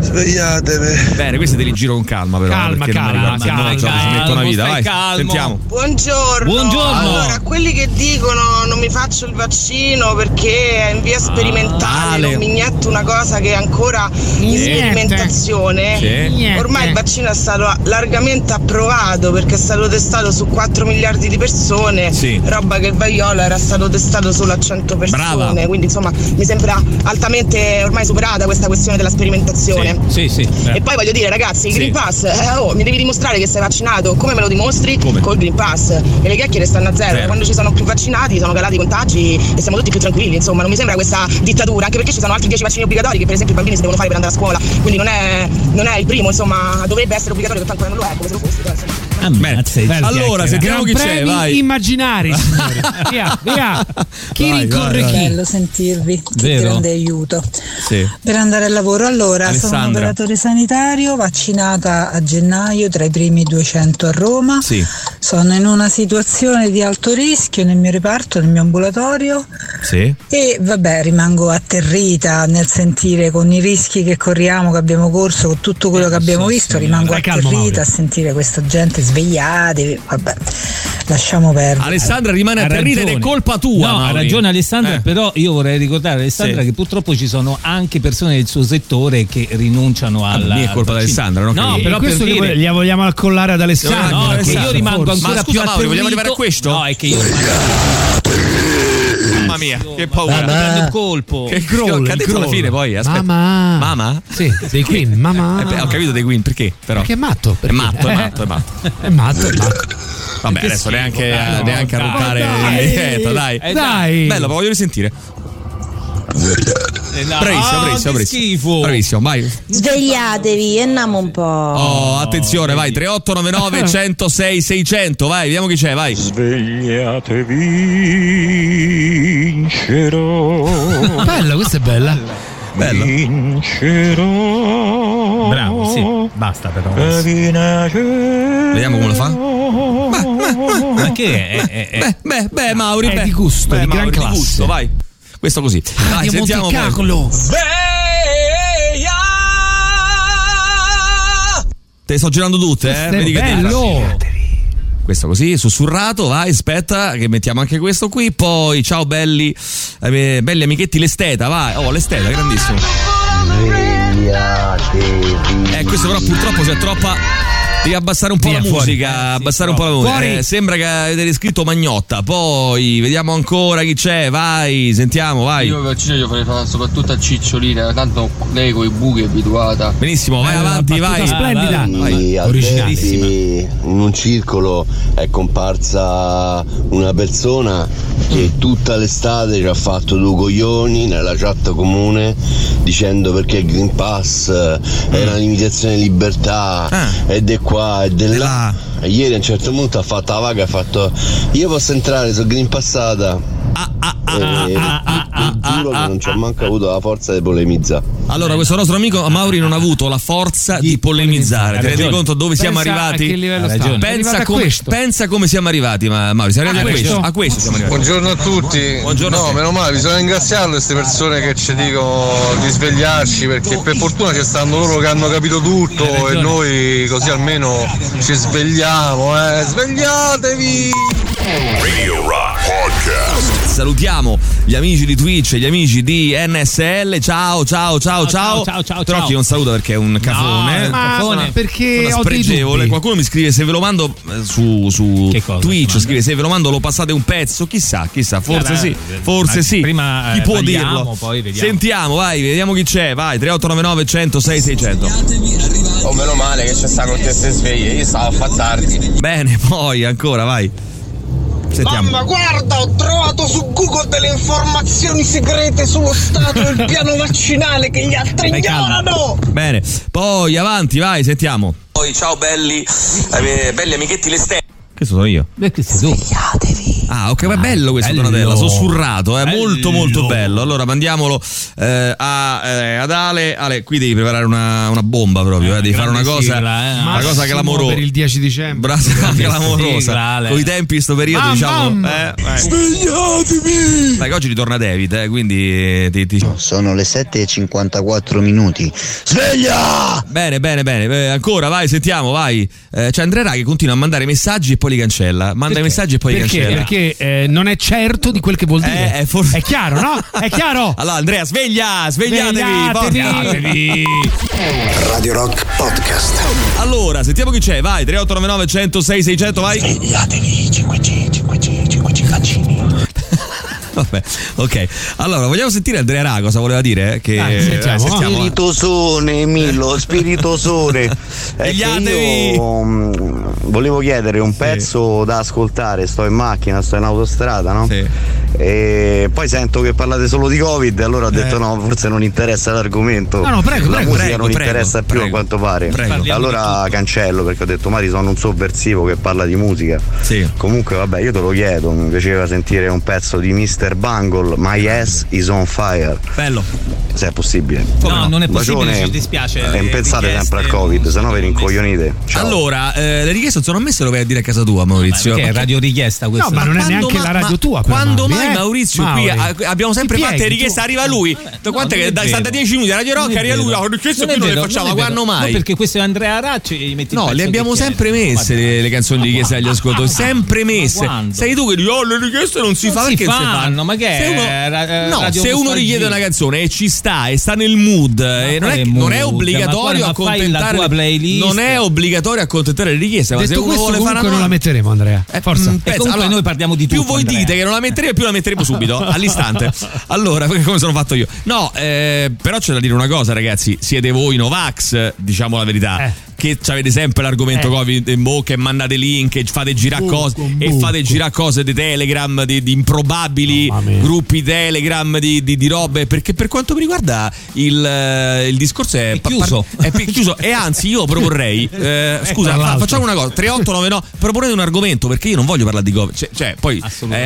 Svegliatevi. Bene, questi te li giro con calma, però. Calma. Ci metto una vita, vai. Calmo. Sentiamo. Buongiorno. Allora, quelli che dicono non mi faccio il vaccino perché è in via sperimentale, non mi inietto una cosa che è ancora in sperimentazione. Sì. Ormai il vaccino è stato largamente approvato perché è stato testato su 4 miliardi di persone, roba che il Vaiolo era stato testato solo a 100 persone. Brava. Quindi insomma mi sembra altamente ormai superata questa questione della sperimentazione. Sì. E poi voglio dire, ragazzi, il Green Pass, mi devi dimostrare che sei vaccinato. Come me lo dimostri? Col Green Pass. E le chiacchiere stanno a zero. Quando ci sono più vaccinati sono calati i contagi e siamo tutti più tranquilli. Insomma, non mi sembra questa dittatura, anche perché ci sono altri 10 vaccini obbligatori che per esempio i bambini si devono fare per andare a scuola. Quindi non è il primo, insomma, dovrebbe essere obbligatorio, tanto ancora non lo è, come se lo fosse. Allora, sentiamo chi c'è, vai. Immaginari, signori. Via. Chi rincorre chi? Bello sentirvi, che grande aiuto. Sì. Per andare al lavoro. Allora, Alessandra. sono un operatore sanitario, vaccinata a gennaio tra i primi 200 a Roma. Sì. Sono in una situazione di alto rischio nel mio reparto, nel mio ambulatorio. Sì. E vabbè, rimango atterrita nel sentire con i rischi che corriamo, che abbiamo corso, con tutto quello che abbiamo visto, rimango atterrita a sentire questa gente svegliatevi, vabbè, lasciamo perdere. Alessandra rimane atterrita ed è colpa tua. No, ha ragione Alessandra, però io vorrei ricordare Alessandra che purtroppo ci sono anche persone del suo settore che rinunciano alla. È colpa di Alessandra, no? Però questo per dire, gli vogliamo accollare ad Alessandra. No, perché io rimango ancora più Mauri, vogliamo arrivare a questo? No, è che io mamma mia, che paura. Prendo un colpo. Che croll, ha detto alla fine poi, aspetta. Mamma? Sì, dei Queen, mamma. Ho capito dei Queen, perché però? Perché è matto. È matto. È matto. Vabbè, adesso neanche a ruttare in dai. Bello, voglio risentire. Bravissimo, vai. Svegliatevi e andiamo un po'. Oh, attenzione, vai. 3899 106 600. Vai, vediamo chi c'è, vai. Svegliatevi, vincerò. Bella, questa è bella. Bello. Vincerò. Bravo, sì. Basta però. Vediamo come lo fa. Ma che è? Beh, Mauri, è di gusto, di gran classe. Di gusto, vai. Questo così. Dai, sentiamo poi. Te sto girando tutte, vedi che bello. Questo così, sussurrato, vai, aspetta che mettiamo anche questo qui, poi ciao belli amichetti, l'esteta, vai, l'esteta, grandissimo. Questo però purtroppo c'è troppa. Devi abbassare un po' la musica, sembra che avete scritto Magnotta. Poi vediamo ancora chi c'è, vai, sentiamo, vai. Io il vaccino io farei fare soprattutto a Cicciolina, tanto lei con i buchi è abituata. Benissimo, vai avanti, vai. Splendida. Originalissima. In un circolo è comparsa una persona che tutta l'estate ci ha fatto due coglioni nella chat comune dicendo perché il Green Pass è una limitazione di libertà ed è qua e di là. E ieri a un certo punto ha fatto la vaga, ha fatto io posso entrare sul Green Passata. Giuro che non ci ho manco avuto la forza di polemizzare. Allora questo nostro amico Mauri non ha avuto la forza di polemizzare. Ti rendi conto dove siamo arrivati? Pensa come siamo arrivati, Mauri, siamo arrivati a questo siamo arrivati. Buongiorno a tutti. Buongiorno. No, meno male, bisogna ringraziarle queste persone che ci dicono di svegliarci, perché per fortuna ci stanno loro che hanno capito tutto e noi così almeno ci svegliamo, Svegliatevi! Radio Rock Podcast. Salutiamo gli amici di Twitch e gli amici di NSL. Ciao. Però chi non saluta perché è un cafone. Ma perché sono spregevole. Qualcuno mi scrive se ve lo mando su Twitch, scrive se ve lo mando lo passate un pezzo. Chissà, forse sì. Prima chi può dirlo? Poi vediamo. Sentiamo, vai, vediamo chi c'è. Vai, 3899 106 600. Oh, meno male che c'è sta con te se sveglie, io stavo a fare tardi. Bene, poi ancora, vai. Sentiamo. Mamma, guarda, ho trovato su Google delle informazioni segrete sullo stato del piano vaccinale che gli altri ignorano. Bene, poi avanti, vai, sentiamo. Poi ciao belli amichetti, le stelle. Che sono io? Svegliatevi. Ah, ok, ma è bello questo, Donatella, sussurrato, molto molto bello. Allora mandiamolo ad Ale. Ale, qui devi preparare una bomba proprio, devi fare una cosa, una cosa clamorosa per il 10 dicembre. Clamorosa. Con i tempi sto periodo, diciamo. Svegliatevi! Dai, oggi ritorna David, quindi sono le 7:54 minuti. Sveglia! Bene, ancora, vai, sentiamo, vai. C'è Andrea Ra che continua a mandare messaggi e poi li cancella. Manda i messaggi e poi li cancella. Perché non è certo di quel che vuol dire. È chiaro, no? È chiaro. Allora, Andrea, svegliatevi. Radio Rock Podcast. Allora, sentiamo chi c'è, vai. 3899 106 600, vai. Svegliatevi, 5G vaccini. Vabbè, ok. Allora, vogliamo sentire Andrea Ra cosa voleva dire? Sentiamo. Spiritosone, Millo, spiritosone. Io volevo chiedere un pezzo da ascoltare. Sto in macchina, sto in autostrada, no? Sì. E poi sento che parlate solo di Covid, allora ho detto no, forse non interessa l'argomento. No, prego, la musica non interessa più a quanto pare. Allora cancello, perché ho detto magari sono un sovversivo che parla di musica. Sì. Comunque vabbè, io te lo chiedo, mi piaceva sentire un pezzo di Mr. Bungle, My Ass is on Fire. Bello. Se è possibile. No, non è possibile, ci dispiace. Pensate sempre al Covid, sennò vi rincoglionite. Ciao. Allora, le richieste sono ammesse, lo vai a dire a casa tua, Maurizio. Che è radio richiesta questa? No, ma non è neanche la radio tua. Quando mai Maurizio qui abbiamo sempre fatto le richieste, arriva lui. Quanto che da 10 minuti a Radio Rock arriva lui, questo qui non le facciamo, quando mai? No, perché questo è Andrea Racci, no, le abbiamo sempre messe le canzoni di richiesta agli ascoltatori, sempre messe. Sei tu che dici le richieste non si fa, perché non si fanno? Ma che se uno richiede una canzone e ci sta e sta nel mood, non è obbligatorio accontentare, non è obbligatorio accontentare le richieste, ma se uno vuole fare non la metteremo, Andrea. Forza. Allora noi parliamo di tutto. Più voi dite che non la metteremo, più la metteremo subito, all'istante. Allora, come sono fatto io? No, però c'è da dire una cosa, ragazzi, siete voi Novax, diciamo la verità. Che avete sempre l'argomento Covid in bocca e mandate link e fate girare cose e fate girare cose di Telegram, di improbabili gruppi Telegram di robe, perché per quanto mi riguarda il discorso è chiuso. È chiuso. E anzi io proporrei scusa, facciamo una cosa, 3899, proponete un argomento, perché io non voglio parlare di Covid, cioè poi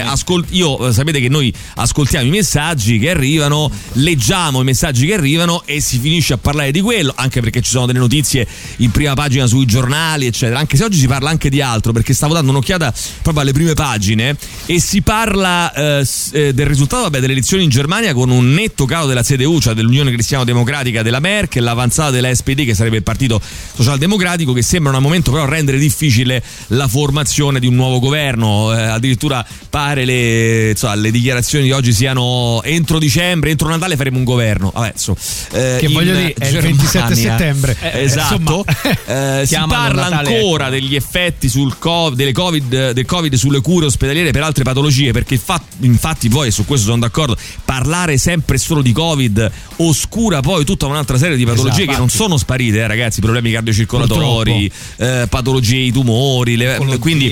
io sapete che noi ascoltiamo i messaggi che arrivano, leggiamo i messaggi che arrivano e si finisce a parlare di quello, anche perché ci sono delle notizie in prima pagina sui giornali, eccetera, anche se oggi si parla anche di altro, perché stavo dando un'occhiata proprio alle prime pagine e si parla del risultato delle elezioni in Germania, con un netto calo della CDU, cioè dell'Unione Cristiano Democratica della Merkel, l'avanzata della SPD, che sarebbe il partito socialdemocratico, che sembrano al momento però rendere difficile la formazione di un nuovo governo. Addirittura pare le dichiarazioni di oggi siano entro dicembre, entro Natale faremo un governo. Che voglio dire, è il 27 settembre. Esatto. Si parla ancora degli effetti del Covid sulle cure ospedaliere per altre patologie, perché infatti poi, e su questo sono d'accordo, parlare sempre solo di Covid oscura poi tutta un'altra serie di patologie che non sono sparite, ragazzi, problemi cardiocircolatori, patologie ai tumori, quindi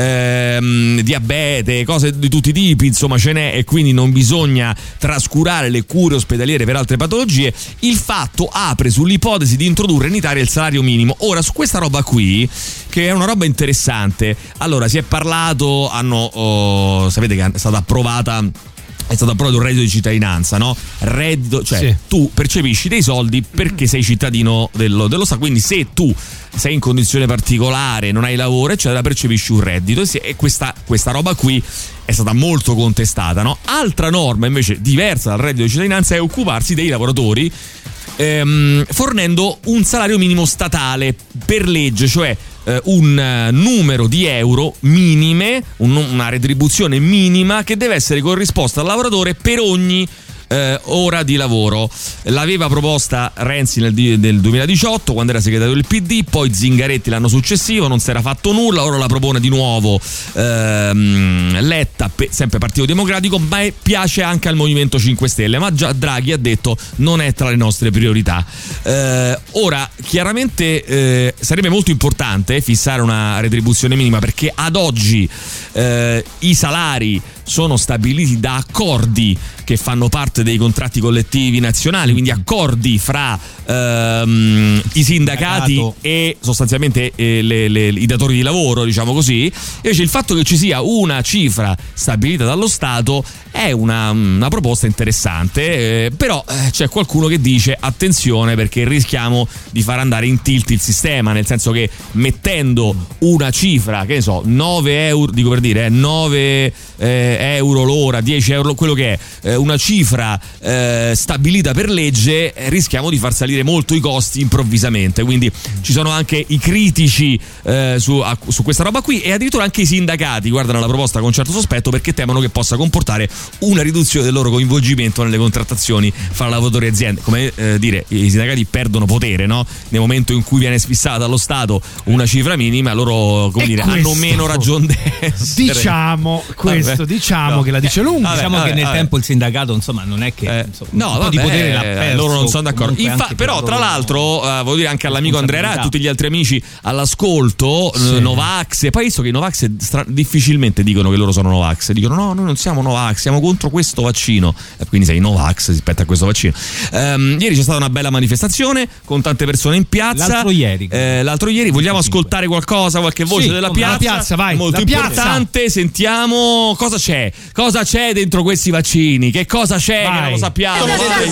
diabete, cose di tutti i tipi, insomma ce n'è, e quindi non bisogna trascurare le cure ospedaliere per altre patologie. Il fatto apre sull'ipotesi di introdurre in Italia il salario minimo. Ora, su questa roba qui, che è una roba interessante, allora si è parlato, sapete che è stato approvato il reddito di cittadinanza, no? Reddito, cioè tu percepisci dei soldi perché sei cittadino dello Stato, quindi se tu sei in condizione particolare, non hai lavoro, eccetera, percepisci un reddito, e questa roba qui è stata molto contestata, no? Altra norma invece diversa dal reddito di cittadinanza è occuparsi dei lavoratori fornendo un salario minimo statale per legge, cioè un numero di euro minime, una retribuzione minima che deve essere corrisposta al lavoratore per ogni ora di lavoro. L'aveva proposta Renzi nel 2018 quando era segretario del PD, poi Zingaretti l'anno successivo, non si era fatto nulla, ora la propone di nuovo Letta, sempre Partito Democratico, ma piace anche al Movimento 5 Stelle, ma già Draghi ha detto non è tra le nostre priorità. Ora chiaramente sarebbe molto importante fissare una retribuzione minima, perché ad oggi i salari sono stabiliti da accordi che fanno parte dei contratti collettivi nazionali, quindi accordi fra i sindacati e sostanzialmente i datori di lavoro, diciamo così. Invece il fatto che ci sia una cifra stabilita dallo Stato è una proposta interessante, però c'è qualcuno che dice attenzione perché rischiamo di far andare in tilt il sistema, nel senso che mettendo una cifra, che ne so, 9 euro, dico per dire 9 euro l'ora, 10 euro, quello che è una cifra stabilita per legge, rischiamo di far salire molto i costi improvvisamente. Quindi ci sono anche i critici su questa roba qui, e addirittura anche i sindacati guardano la proposta con un certo sospetto perché temono che possa comportare una riduzione del loro coinvolgimento nelle contrattazioni fra lavoratori e aziende. Come dire, i sindacati perdono potere, no? Nel momento in cui viene sfissata dallo Stato una cifra minima, loro, come dire, hanno meno ragione d'essere. Diciamo che la dice lunga. Diciamo che nel tempo il sindacato, insomma, non è che un po' di potere l'ha perso. Loro non sono d'accordo. Però tra l'altro voglio dire anche all'amico Andrea Ra e a tutti gli altri amici all'ascolto, Novax, e poi visto che i Novax difficilmente dicono che loro sono Novax, dicono no, noi non siamo Novax, siamo contro questo vaccino, e quindi sei Novax rispetto a questo vaccino. Ieri c'è stata una bella manifestazione con tante persone in piazza. L'altro ieri vogliamo ascoltare qualcosa, qualche voce della piazza? La piazza, vai. Molto importante, piazza. Sentiamo cosa c'è dentro questi vaccini, che cosa c'è, che non lo sappiamo.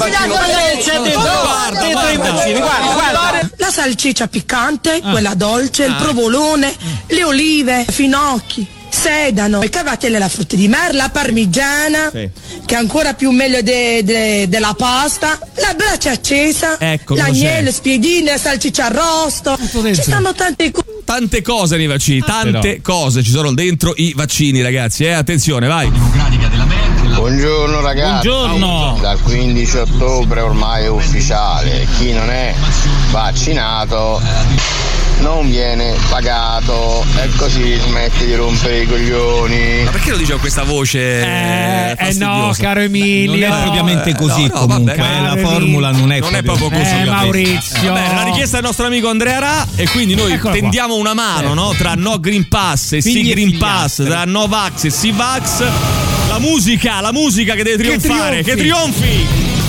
Guarda. La salsiccia piccante, quella dolce, il provolone, le olive, finocchi, sedano, il cavatello e la frutta di mare, la parmigiana, che è ancora più meglio della pasta, la brace accesa, l'agnello, spiedine, la salsiccia arrosto. Ci stanno tante cose nei vaccini, tante cose ci sono dentro i vaccini, ragazzi, attenzione, vai. Buongiorno ragazzi. Buongiorno. Dal 15 ottobre ormai è ufficiale, chi non è vaccinato non viene pagato, e così smette di rompere i coglioni. Ma perché lo dice con questa voce no, caro Emilio, non è propriamente così, comunque la formula non è proprio così. Maurizio, la richiesta del nostro amico Andrea Ra, e quindi noi tendiamo una mano, no? Tra no Green Pass e sì Green Pass, tra no Vax e sì Vax. La musica che deve trionfare, che trionfi.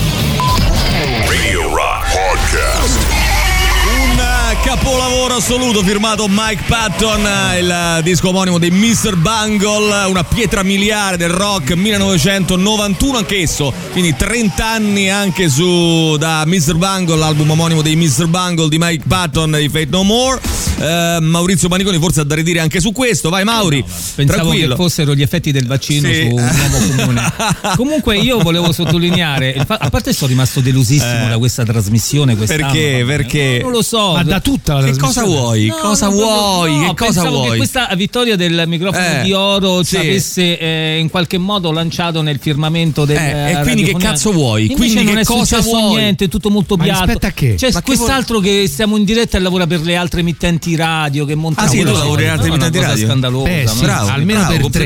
Radio Rock Podcast. Capolavoro assoluto firmato Mike Patton, il disco omonimo dei Mr. Bungle, una pietra miliare del rock, 1991 anch'esso, quindi 30 anni anche da Mr. Bungle, l'album omonimo dei Mr. Bungle di Mike Patton di Faith No More. Maurizio Paniconi forse ha da ridire anche su questo, vai Mauri. Pensavo tranquillo. che fossero gli effetti del vaccino su un uomo comune. Comunque io volevo sottolineare, a parte sono rimasto delusissimo da questa trasmissione quest'anno. Perché? Non lo so. Ma da tutta la trasmissione. Cosa vuoi? Che cosa vuoi? Che questa vittoria del microfono di oro ci avesse in qualche modo lanciato nel firmamento del e quindi che cazzo vuoi? Invece quindi non che è cosa vuoi? Niente, è tutto molto piatto. Aspetta a che? C'è quest'altro che stiamo in diretta e lavora per le altre emittenti radio che montano. Tu lavori in altre emittenti radio? Scandalosa. Bravo, almeno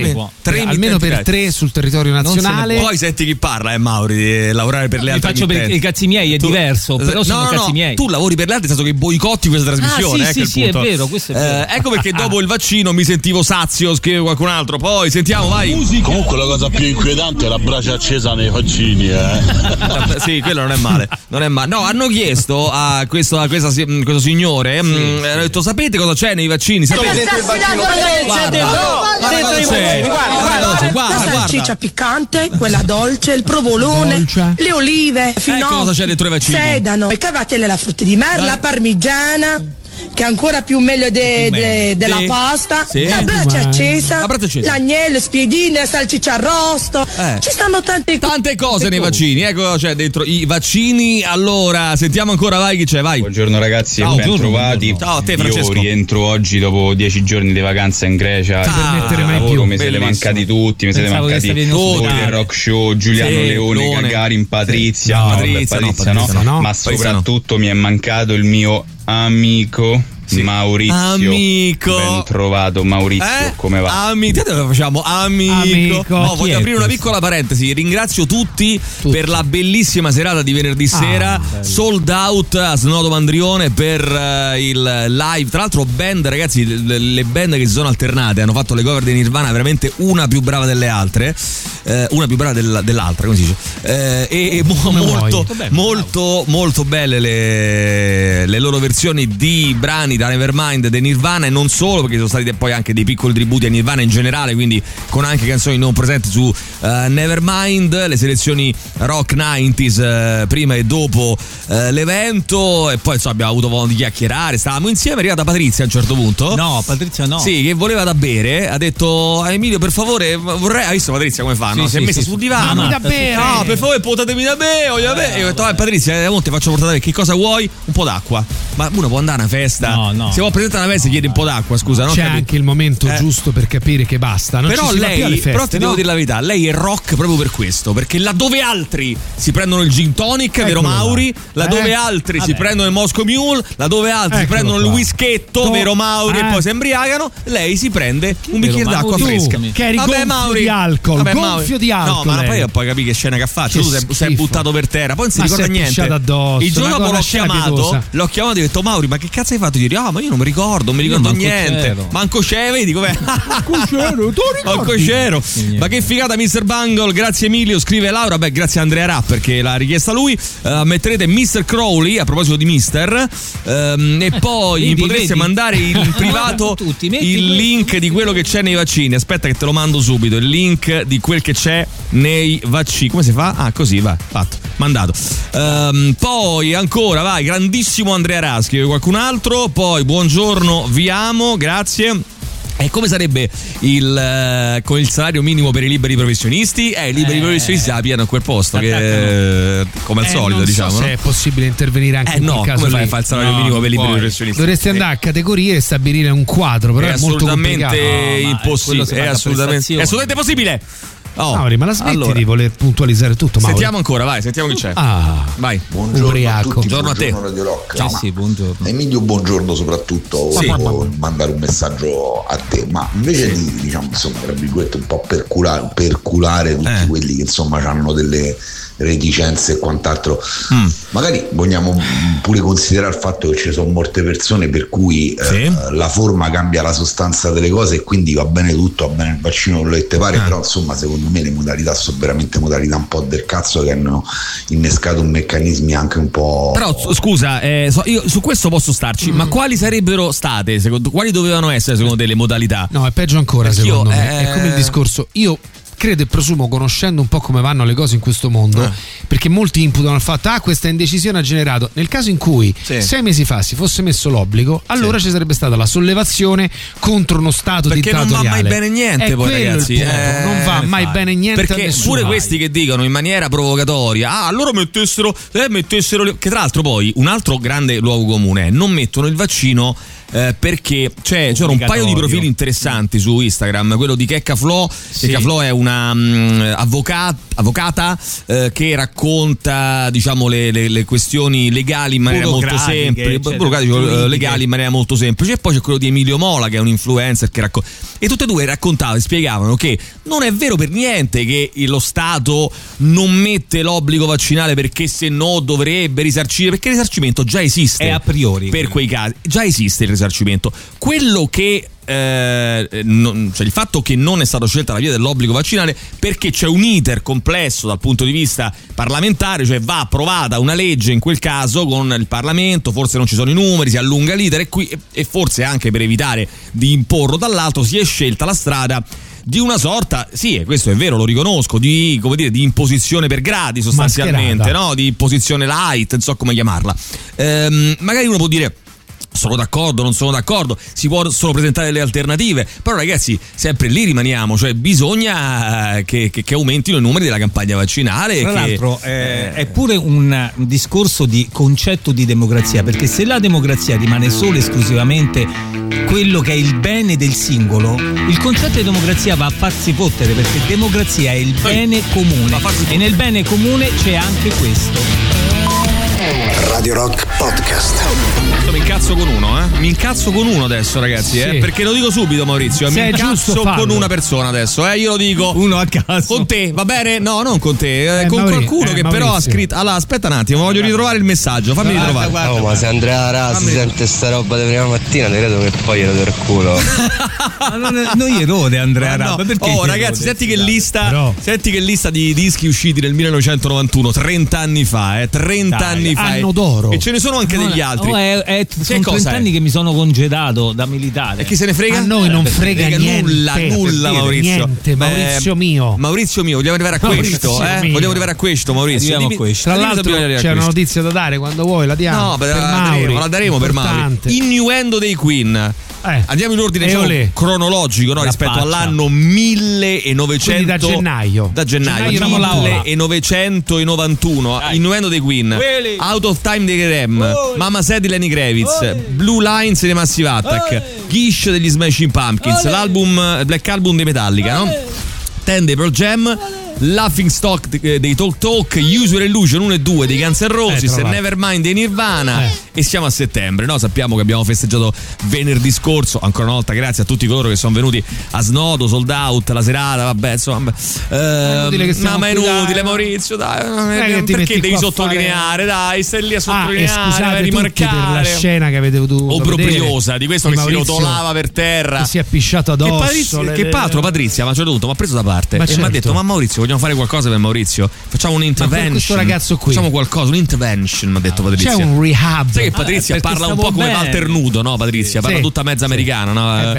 per tre sul territorio nazionale. Poi senti chi parla, Mauri, di lavorare per le altre emittenti. Faccio per i cazzi miei, è diverso, però sono cazzi miei. Tu lavori per le altre, nel senso che boicotti questa trasmissione. Sì, è vero, questo è vero. Ecco perché dopo il vaccino mi sentivo sazio, scrive qualcun altro. Poi sentiamo, vai. Comunque la cosa più inquietante è la brace accesa nei vaccini, Sì, quello non è male. No, hanno chiesto a questo signore, hanno detto: sapete cosa c'è nei vaccini? Sapete? Guarda. La salsiccia piccante, quella dolce, il provolone, le olive, finocchi, cosa c'è dentro i vaccini? Sedano, il cavatello e la frutta di mare, la parmigiana, che è ancora più meglio della pasta, la brace accesa, l'agnello, spiedine, salsiccia arrosto. Ci stanno tante cose nei vaccini. Ecco, c'è dentro i vaccini. Allora, sentiamo ancora, vai, chi c'è, vai. Buongiorno ragazzi, ben trovati. Ciao a te, Francesco. Io rientro oggi dopo 10 giorni di vacanza in Grecia. Mi siete mancati tutti, mi siete mancati tutti del Rock Show, Giuliano Leone, Gagarin, Patrizia, Patrizia no, ma soprattutto mi è mancato il mio amico Maurizio. Amico. Ben trovato Maurizio, come va? Lo facciamo amico. Voglio aprire una piccola parentesi. Ringrazio tutti per la bellissima serata di venerdì sera. Bello. Sold out a Snodo Mandrione per il live. Tra l'altro band, ragazzi, le band che si sono alternate hanno fatto le cover di Nirvana veramente una più brava delle altre. Una più brava dell'altra, come si dice? E molto belle le loro versioni di brani da Nevermind dei Nirvana, e non solo, perché sono stati poi anche dei piccoli tributi a Nirvana in generale, quindi con anche canzoni non presenti su Nevermind, le selezioni rock 90s prima e dopo l'evento, e poi abbiamo avuto modo di chiacchierare, stavamo insieme. È arrivata Patrizia a un certo punto. No, Patrizia no. Sì, che voleva da bere, ha detto Emilio per favore vorrei, ha visto Patrizia come fa? No? Si è messa sul divano. Da bere. No, per favore portatemi da bere, voglio bere. Io ho detto Patrizia, ti faccio portare, che cosa vuoi? Un po' d'acqua. Ma uno può andare a una festa? No. Si può presentare a una festa e chiede un po' d'acqua, scusa, no? C'è anche il momento giusto per capire che basta. Non però ci si va più alle feste, però ti devo dire la verità, lei è rock proprio per questo, perché laddove altri si prendono il gin tonic, vero Mauri? Laddove altri si prendono il Moscow Mule, laddove altri si prendono il whisketto, vero Mauri? E poi si embriagano, lei si prende un bicchiere d'acqua fresca. Che eri gonfio di alcol. Gonfio di alcol. No, ma poi capi che scena che faccio. Tu sei buttato per terra, poi non si ricorda niente. Addosso, il giorno dopo l'ho chiamato e ho detto Mauri, ma che cazzo hai fatto ieri? Ma io non mi ricordo, niente. Manco c'è, vedi com'è? Manco c'ero. Ma che figata Mr. Bungle, grazie Emilio, scrive Laura. Beh, grazie a Andrea Rapp perché l'ha richiesta lui. Metterete Mr. Crowley a proposito di Mister, e poi potreste mandare in privato il link di quello che c'è nei vaccini. Aspetta che te lo mando subito, il link di quel che c'è nei vaccini. Come si fa? Ah, così, va, fatto, mandato. Poi ancora, vai, grandissimo Andrea Raschi. Qualcun altro? Poi buongiorno, vi amo, grazie. E come sarebbe con il salario minimo per i liberi professionisti? I liberi professionisti la piano a quel posto, che come al solito, non diciamo. So se è possibile intervenire anche in quel caso. Come fai a fare il salario minimo per i liberi professionisti? Dovresti andare a categorie e stabilire un quadro, però è molto complicato. Impossibile. È assolutamente possibile. Mauri, ma la smetti di voler puntualizzare tutto, Mauri? Sentiamo ancora, vai, sentiamo chi c'è. Vai. Buongiorno a tutti, buongiorno a te. Radio Rock. Ciao. Sì, buongiorno. Emilio, buongiorno soprattutto. Volevo mandare un messaggio a te, ma invece di, diciamo, insomma, tra virgolette, un po' perculare tutti quelli che insomma hanno delle reticenze e quant'altro, magari vogliamo pure considerare il fatto che ci sono molte persone per cui la forma cambia la sostanza delle cose, e quindi va bene tutto, va bene il vaccino, quello che te pare, però insomma secondo me le modalità sono veramente modalità un po' del cazzo, che hanno innescato un meccanismi anche un po'. Però scusa, io su questo posso starci, ma quali sarebbero state, quali dovevano essere secondo te le modalità? No, è peggio ancora, secondo me. È come il discorso, io credo e presumo, conoscendo un po' come vanno le cose in questo mondo, perché molti imputano il fatto questa indecisione ha generato, nel caso in cui 6 mesi fa si fosse messo l'obbligo, allora ci sarebbe stata la sollevazione contro uno stato dittatoriale. Perché non va mai bene niente, poi ragazzi, non va mai bene niente, perché pure questi che dicono in maniera provocatoria allora mettessero che tra l'altro poi un altro grande luogo comune è non mettono il vaccino, perché c'era un paio di profili interessanti su Instagram, quello di Checca Flo. Checca Flo è una avvocata che racconta, diciamo, le questioni legali in maniera molto semplice, legali in maniera molto semplice. E poi c'è quello di Emilio Mola, che è un influencer che racconta, e tutte e due raccontavano e spiegavano che non è vero per niente che lo Stato non mette l'obbligo vaccinale, perché se no dovrebbe risarcire, perché il risarcimento già esiste, è a priori per quei casi, già esiste il risarcimento. Quello che cioè il fatto che non è stata scelta la via dell'obbligo vaccinale perché c'è un iter complesso dal punto di vista parlamentare, cioè va approvata una legge in quel caso con il Parlamento, forse non ci sono i numeri, si allunga l'iter, e forse anche per evitare di imporlo dall'altro si è scelta la strada di una sorta, questo è vero, lo riconosco, di imposizione per gradi sostanzialmente, no? Di imposizione light, non so come chiamarla. Magari uno può dire sono d'accordo, non sono d'accordo, si possono presentare delle alternative, però ragazzi sempre lì rimaniamo, cioè bisogna che aumentino i numeri della campagna vaccinale. Tra l'altro è pure un discorso di concetto di democrazia, perché se la democrazia rimane solo esclusivamente quello che è il bene del singolo, il concetto di democrazia va a farsi fottere, perché democrazia è il bene comune, e nel bene comune c'è anche questo. Radio Rock Podcast. Mi incazzo con uno, Mi incazzo con uno adesso, ragazzi, Sì. Perché lo dico subito, Maurizio. Mi incazzo con una persona adesso, Io lo dico. Uno a caso. Con te, va bene? No, non con te, con qualcuno che però ha scritto. Allora, aspetta un attimo, voglio ritrovare il messaggio. Fammi ritrovare. Ma se Andrea Rasi sente sta roba di prima mattina, ti credo che poi glielo do il culo. Non gli erode Andrea Rabba. Oh, ragazzi, senti che lista di dischi usciti nel 1991, 30 anni fa, 30 anni fa. Anno d'oro. E ce ne sono anche degli altri. Sono 30 anni che mi sono congedato da militare. E chi se ne frega? A noi non frega niente. Nulla, Maurizio. Niente, Maurizio mio. Maurizio mio, vogliamo arrivare a questo, Vogliamo arrivare a questo, Maurizio. Tra l'altro c'è una notizia da dare, quando vuoi la diamo. No, la daremo per Mauri. Innuendo dei Queen. Andiamo in ordine cronologico, rispetto all'anno 1900. Quindi da gennaio. Da gennaio 1991. Innuendo dei Queen. Out of Time dei Rem. Mama Said di Lenny Kravitz. Blue Lines dei Massive Attack. Gish degli Smashing Pumpkins. L'album Black Album dei Metallica, no? 10 dei Pearl Jam. Laughing Stock dei Talk Talk, User Illusion 1 e 2 dei Guns N' Roses, Nevermind dei Nirvana. E siamo a settembre, no? Sappiamo che abbiamo festeggiato venerdì scorso, ancora una volta grazie a tutti coloro che sono venuti a Snodo, Sold Out, la serata, vabbè, insomma. Ma è inutile, Maurizio, dai, perché devi sottolineare, dai, stai lì a sottolineare, rimarcare per la scena che avete dovuto obbrobriosa di questo che si rotolava per terra, che si è pisciato addosso, che Patrizia, ma c'è tutto, mi ha preso da parte e mi ha detto: ma Maurizio, vogliamo fare qualcosa per Maurizio? Facciamo un intervention. Questo ragazzo qui. Facciamo qualcosa, un intervention, mi ha detto Patrizia. C'è un rehab. Sai che Patrizia parla un po' come Walter Nudo, no? Patrizia parla tutta mezza americana, no?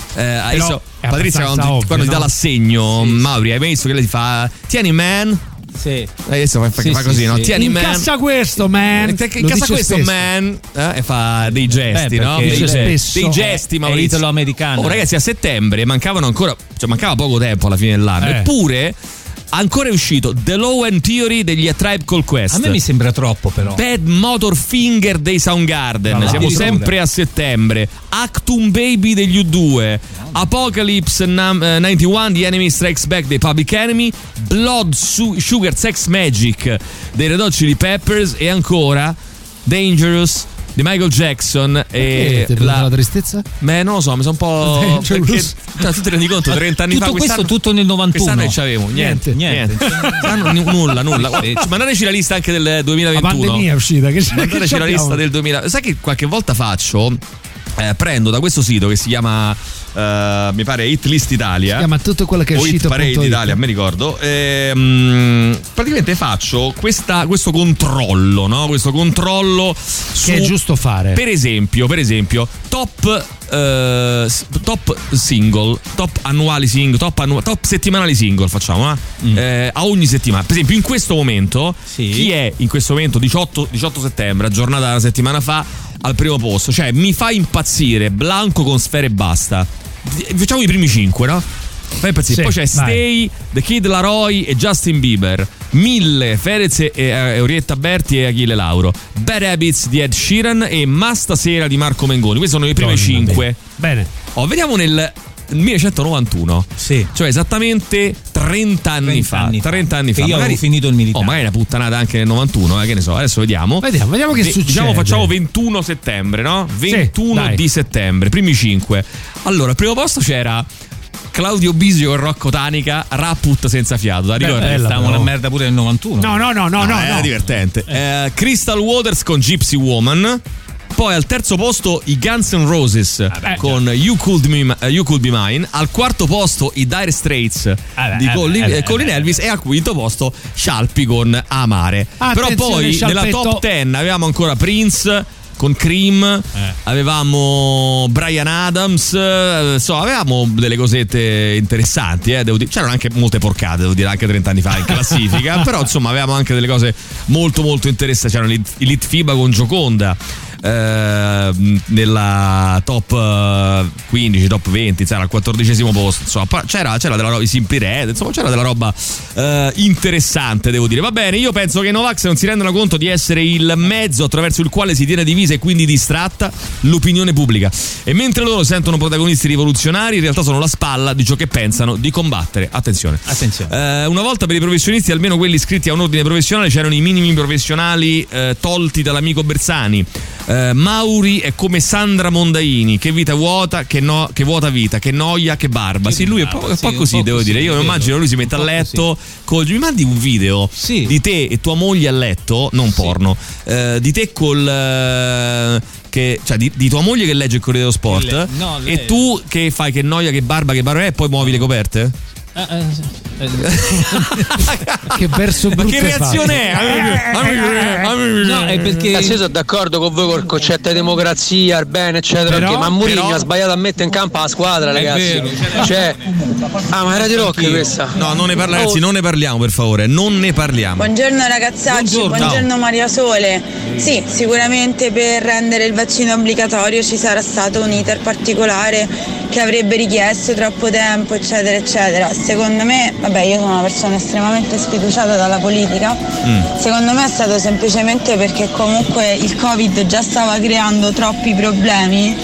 Patrizia quando ti dà l'assegno, Mauri, hai visto che lei ti fa: tieni man. Sì. Adesso fa così, no? Tieni man. Incassa questo, man. Incassa questo, man. E fa dei gesti, no? Dei gesti, Maurizio. Italo-americano. Oh, ragazzi, a settembre mancava poco tempo alla fine dell'anno. Eppure ancora è uscito The Law and Theory degli A Tribe Called Quest. A me mi sembra troppo, però. Bad Motor Finger dei Soundgarden. Siamo sempre a settembre. Actum Baby degli U2. Apocalypse 91 di Enemy Strikes Back dei Public Enemy. Blood Sugar Sex Magic dei Red Hot Chili Peppers. E ancora Dangerous di Michael Jackson. E la tristezza? Beh, non lo so, mi sono un po'. Perché tu ti rendi conto, 30 anni fa. Tutto questo tutto nel 91. Quest'anno che c'avevo niente. Nulla. Mandateci la lista anche del 2021. La pandemia è uscita. Mandateci la lista del 2000. Sai che qualche volta faccio? Prendo da questo sito che si chiama mi pare Hit List Italia, si chiama tutto quello che è uscito o Hit Parade Italia, mi ricordo. Praticamente faccio questo controllo, no? Questo controllo che è giusto fare. Per esempio top single, top annuali single, top settimanali single facciamo a ogni settimana. Per esempio in questo momento chi è in questo momento 18 settembre, giornata una settimana fa, al primo posto? Cioè mi fa impazzire Blanco con Sfere e Basta. Facciamo i primi 5, no? Fai impazzire. Poi c'è Stay, The Kid Laroi e Justin Bieber. 1000 Fedez e Orietta Berti e Achille Lauro. Bad Habits di Ed Sheeran e Ma Stasera di Marco Mengoni. Questi sono i primi 5. Bene. Vediamo nel 1991, cioè esattamente 30 anni fa. 30 anni fa. Io avevo finito il militare. Magari una puttanata anche nel 91, che ne so. Adesso vediamo che succede. Diciamo facciamo 21 settembre, no? 21 di settembre, primi 5. Allora, al primo posto c'era Claudio Bisio con Rocco Tanica, Rapput senza fiato. Da ricordi? Stavamo una merda pure nel 91. No. Era divertente. Crystal Waters con Gypsy Woman. Poi al terzo posto i Guns N' Roses con You Could Be Mine. Al quarto posto i Dire Straits di Colin Elvis. E al quinto posto Scialpi con Amare. Però poi nella top 10 avevamo ancora Prince con Cream, avevamo Bryan Adams, avevamo delle cosette interessanti, c'erano anche molte porcate, devo dire, anche 30 anni fa in classifica, però insomma avevamo anche delle cose molto molto interessanti. C'erano i Litfiba con Gioconda, nella top 15, top 20, era al 14° posto, insomma c'era della roba, i Simply Red, insomma c'era della roba interessante, devo dire. Va bene, io penso che i Novax non si rendano conto di essere il mezzo attraverso il quale si tiene divisa e quindi distratta l'opinione pubblica, e mentre loro sentono protagonisti rivoluzionari, in realtà sono la spalla di ciò che pensano di combattere. Attenzione. Una volta per i professionisti, almeno quelli iscritti a un ordine professionale, c'erano i minimi professionali tolti dall'amico Bersani. Mauri è come Sandra Mondaini, che vita vuota, che vuota vita, che noia, che barba. Sì, lui è un po' così, devo dire. Io immagino lui si mette a letto mi mandi un video di te e tua moglie a letto, non porno, di te di tua moglie che legge il Corriere dello Sport, e tu che fai, che noia, che barba, e poi muovi le coperte? Che verso brutto. Ma che reazione è? No, è perché io sono d'accordo con voi col concetto di democrazia, il bene, eccetera, ma Mourinho ha sbagliato a mettere in campo la squadra, ragazzi. Ma era di Rock questa. No, non ne parliamo, ragazzi, non ne parliamo, per favore, non ne parliamo. Buongiorno ragazzacci, buongiorno Maria Sole. Sì, sicuramente per rendere il vaccino obbligatorio ci sarà stato un iter particolare che avrebbe richiesto troppo tempo, eccetera, eccetera. Secondo me, io sono una persona estremamente sfiduciata dalla politica, secondo me è stato semplicemente perché comunque il Covid già stava creando troppi problemi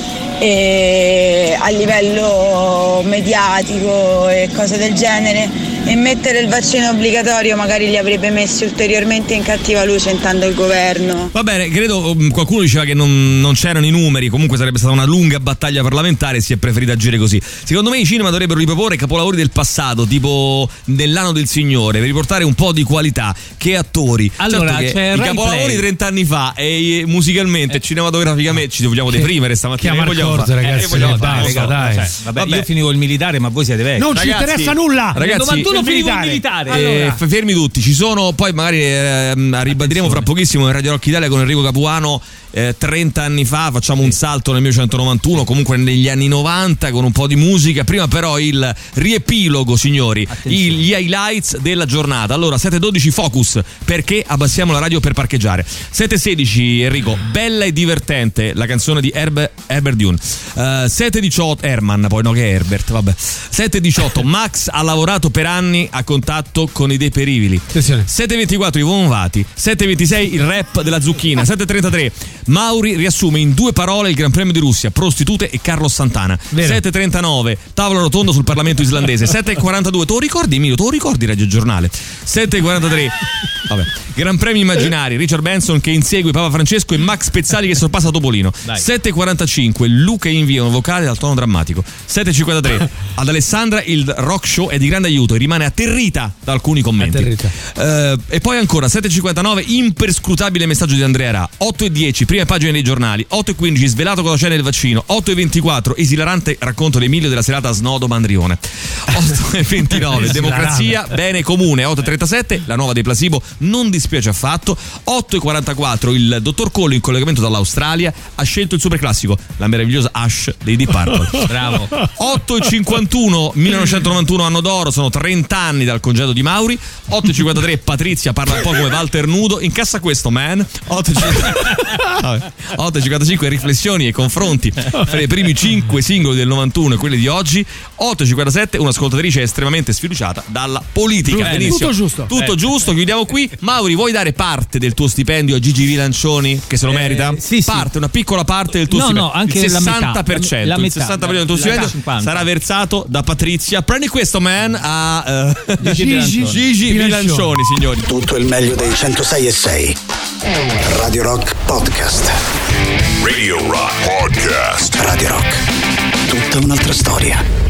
a livello mediatico e cose del genere, e mettere il vaccino obbligatorio magari li avrebbe messi ulteriormente in cattiva luce, intendo il governo. Va bene, credo qualcuno diceva che non c'erano i numeri, comunque sarebbe stata una lunga battaglia parlamentare e si è preferito agire così. Secondo me i cinema dovrebbero riproporre capolavori del passato, tipo Nell'anno del Signore, per riportare un po' di qualità. Che attori. Allora, certo che i capolavori 30 anni fa e musicalmente e cinematograficamente ci vogliamo deprimere stamattina. Che vogliamo fare? Ragazzi, dai. Vabbè, io finivo il militare, ma voi siete vecchi. Non ci interessa nulla. Ragazzi, tu finivo il militare. Fermi tutti, ci sono, poi magari ribadiremo fra pochissimo in Radio Rock Italia con Enrico Capuano. 30 anni fa, facciamo un salto nel 1991, comunque negli anni 90, con un po' di musica. Prima però il riepilogo, signori, gli highlights della giornata. Allora, 7:12 Focus, perché abbassiamo la radio per parcheggiare. 7:16 Enrico, bella e divertente la canzone di Herbert Dune. 7:18 Herman, poi no, che è Herbert, vabbè. 7:18 Max ha lavorato per anni a contatto con i deperibili. 7:24 Ivonne Vati. 7:26 il rap della Zucchina. 7:33 Mauri riassume in 2 parole il Gran Premio di Russia, prostitute e Carlos Santana. 7:39 tavola rotonda sul Parlamento islandese. 7:42 te lo ricordi Emilio? Te lo ricordi Radio Giornale? 7:43 vabbè, Gran Premio immaginari, Richard Benson che insegue Papa Francesco e Max Pezzali che sorpassa Topolino. 7:45 Luca invia un vocale dal tono drammatico. 7:53 ad Alessandra il rock show è di grande aiuto e rimane atterrita da alcuni commenti. E poi ancora 7:59 imperscrutabile messaggio di Andrea Ra. 8:10 prime pagine dei giornali. 8:15 svelato cosa c'è nel vaccino. 8:24 esilarante racconto di Emilio della serata a Snodo Mandrione. 8:29 democrazia bene comune. 8:37 la nuova dei Placebo non dispiace affatto. 8:44 il dottor Collo in collegamento dall'Australia ha scelto il superclassico, la meravigliosa Ash dei Deep Purple. Bravo. 8:51 1991 anno d'oro, sono 30 anni dal congedo di Mauri. 8:53 Patrizia parla un po' come Walter Nudo, incassa questo man. 8:55 riflessioni e confronti fra i primi 5 singoli del 91 e quelli di oggi. 8:57 un'ascoltatrice estremamente sfiduciata dalla politica. Benissimo. Tutto giusto, chiudiamo qui. Mauri, vuoi dare parte del tuo stipendio a Gigi Vilancioni che se lo merita? Sì. Una piccola parte del tuo stipendio. No, anche il 60%. Il 60% del tuo stipendio sarà versato da Patrizia. Prendi questo man a Gigi Vilancioni, signori. Tutto il meglio dei 106.6 Radio Rock Podcast. Radio Rock Podcast. Radio Rock, tutta un'altra storia.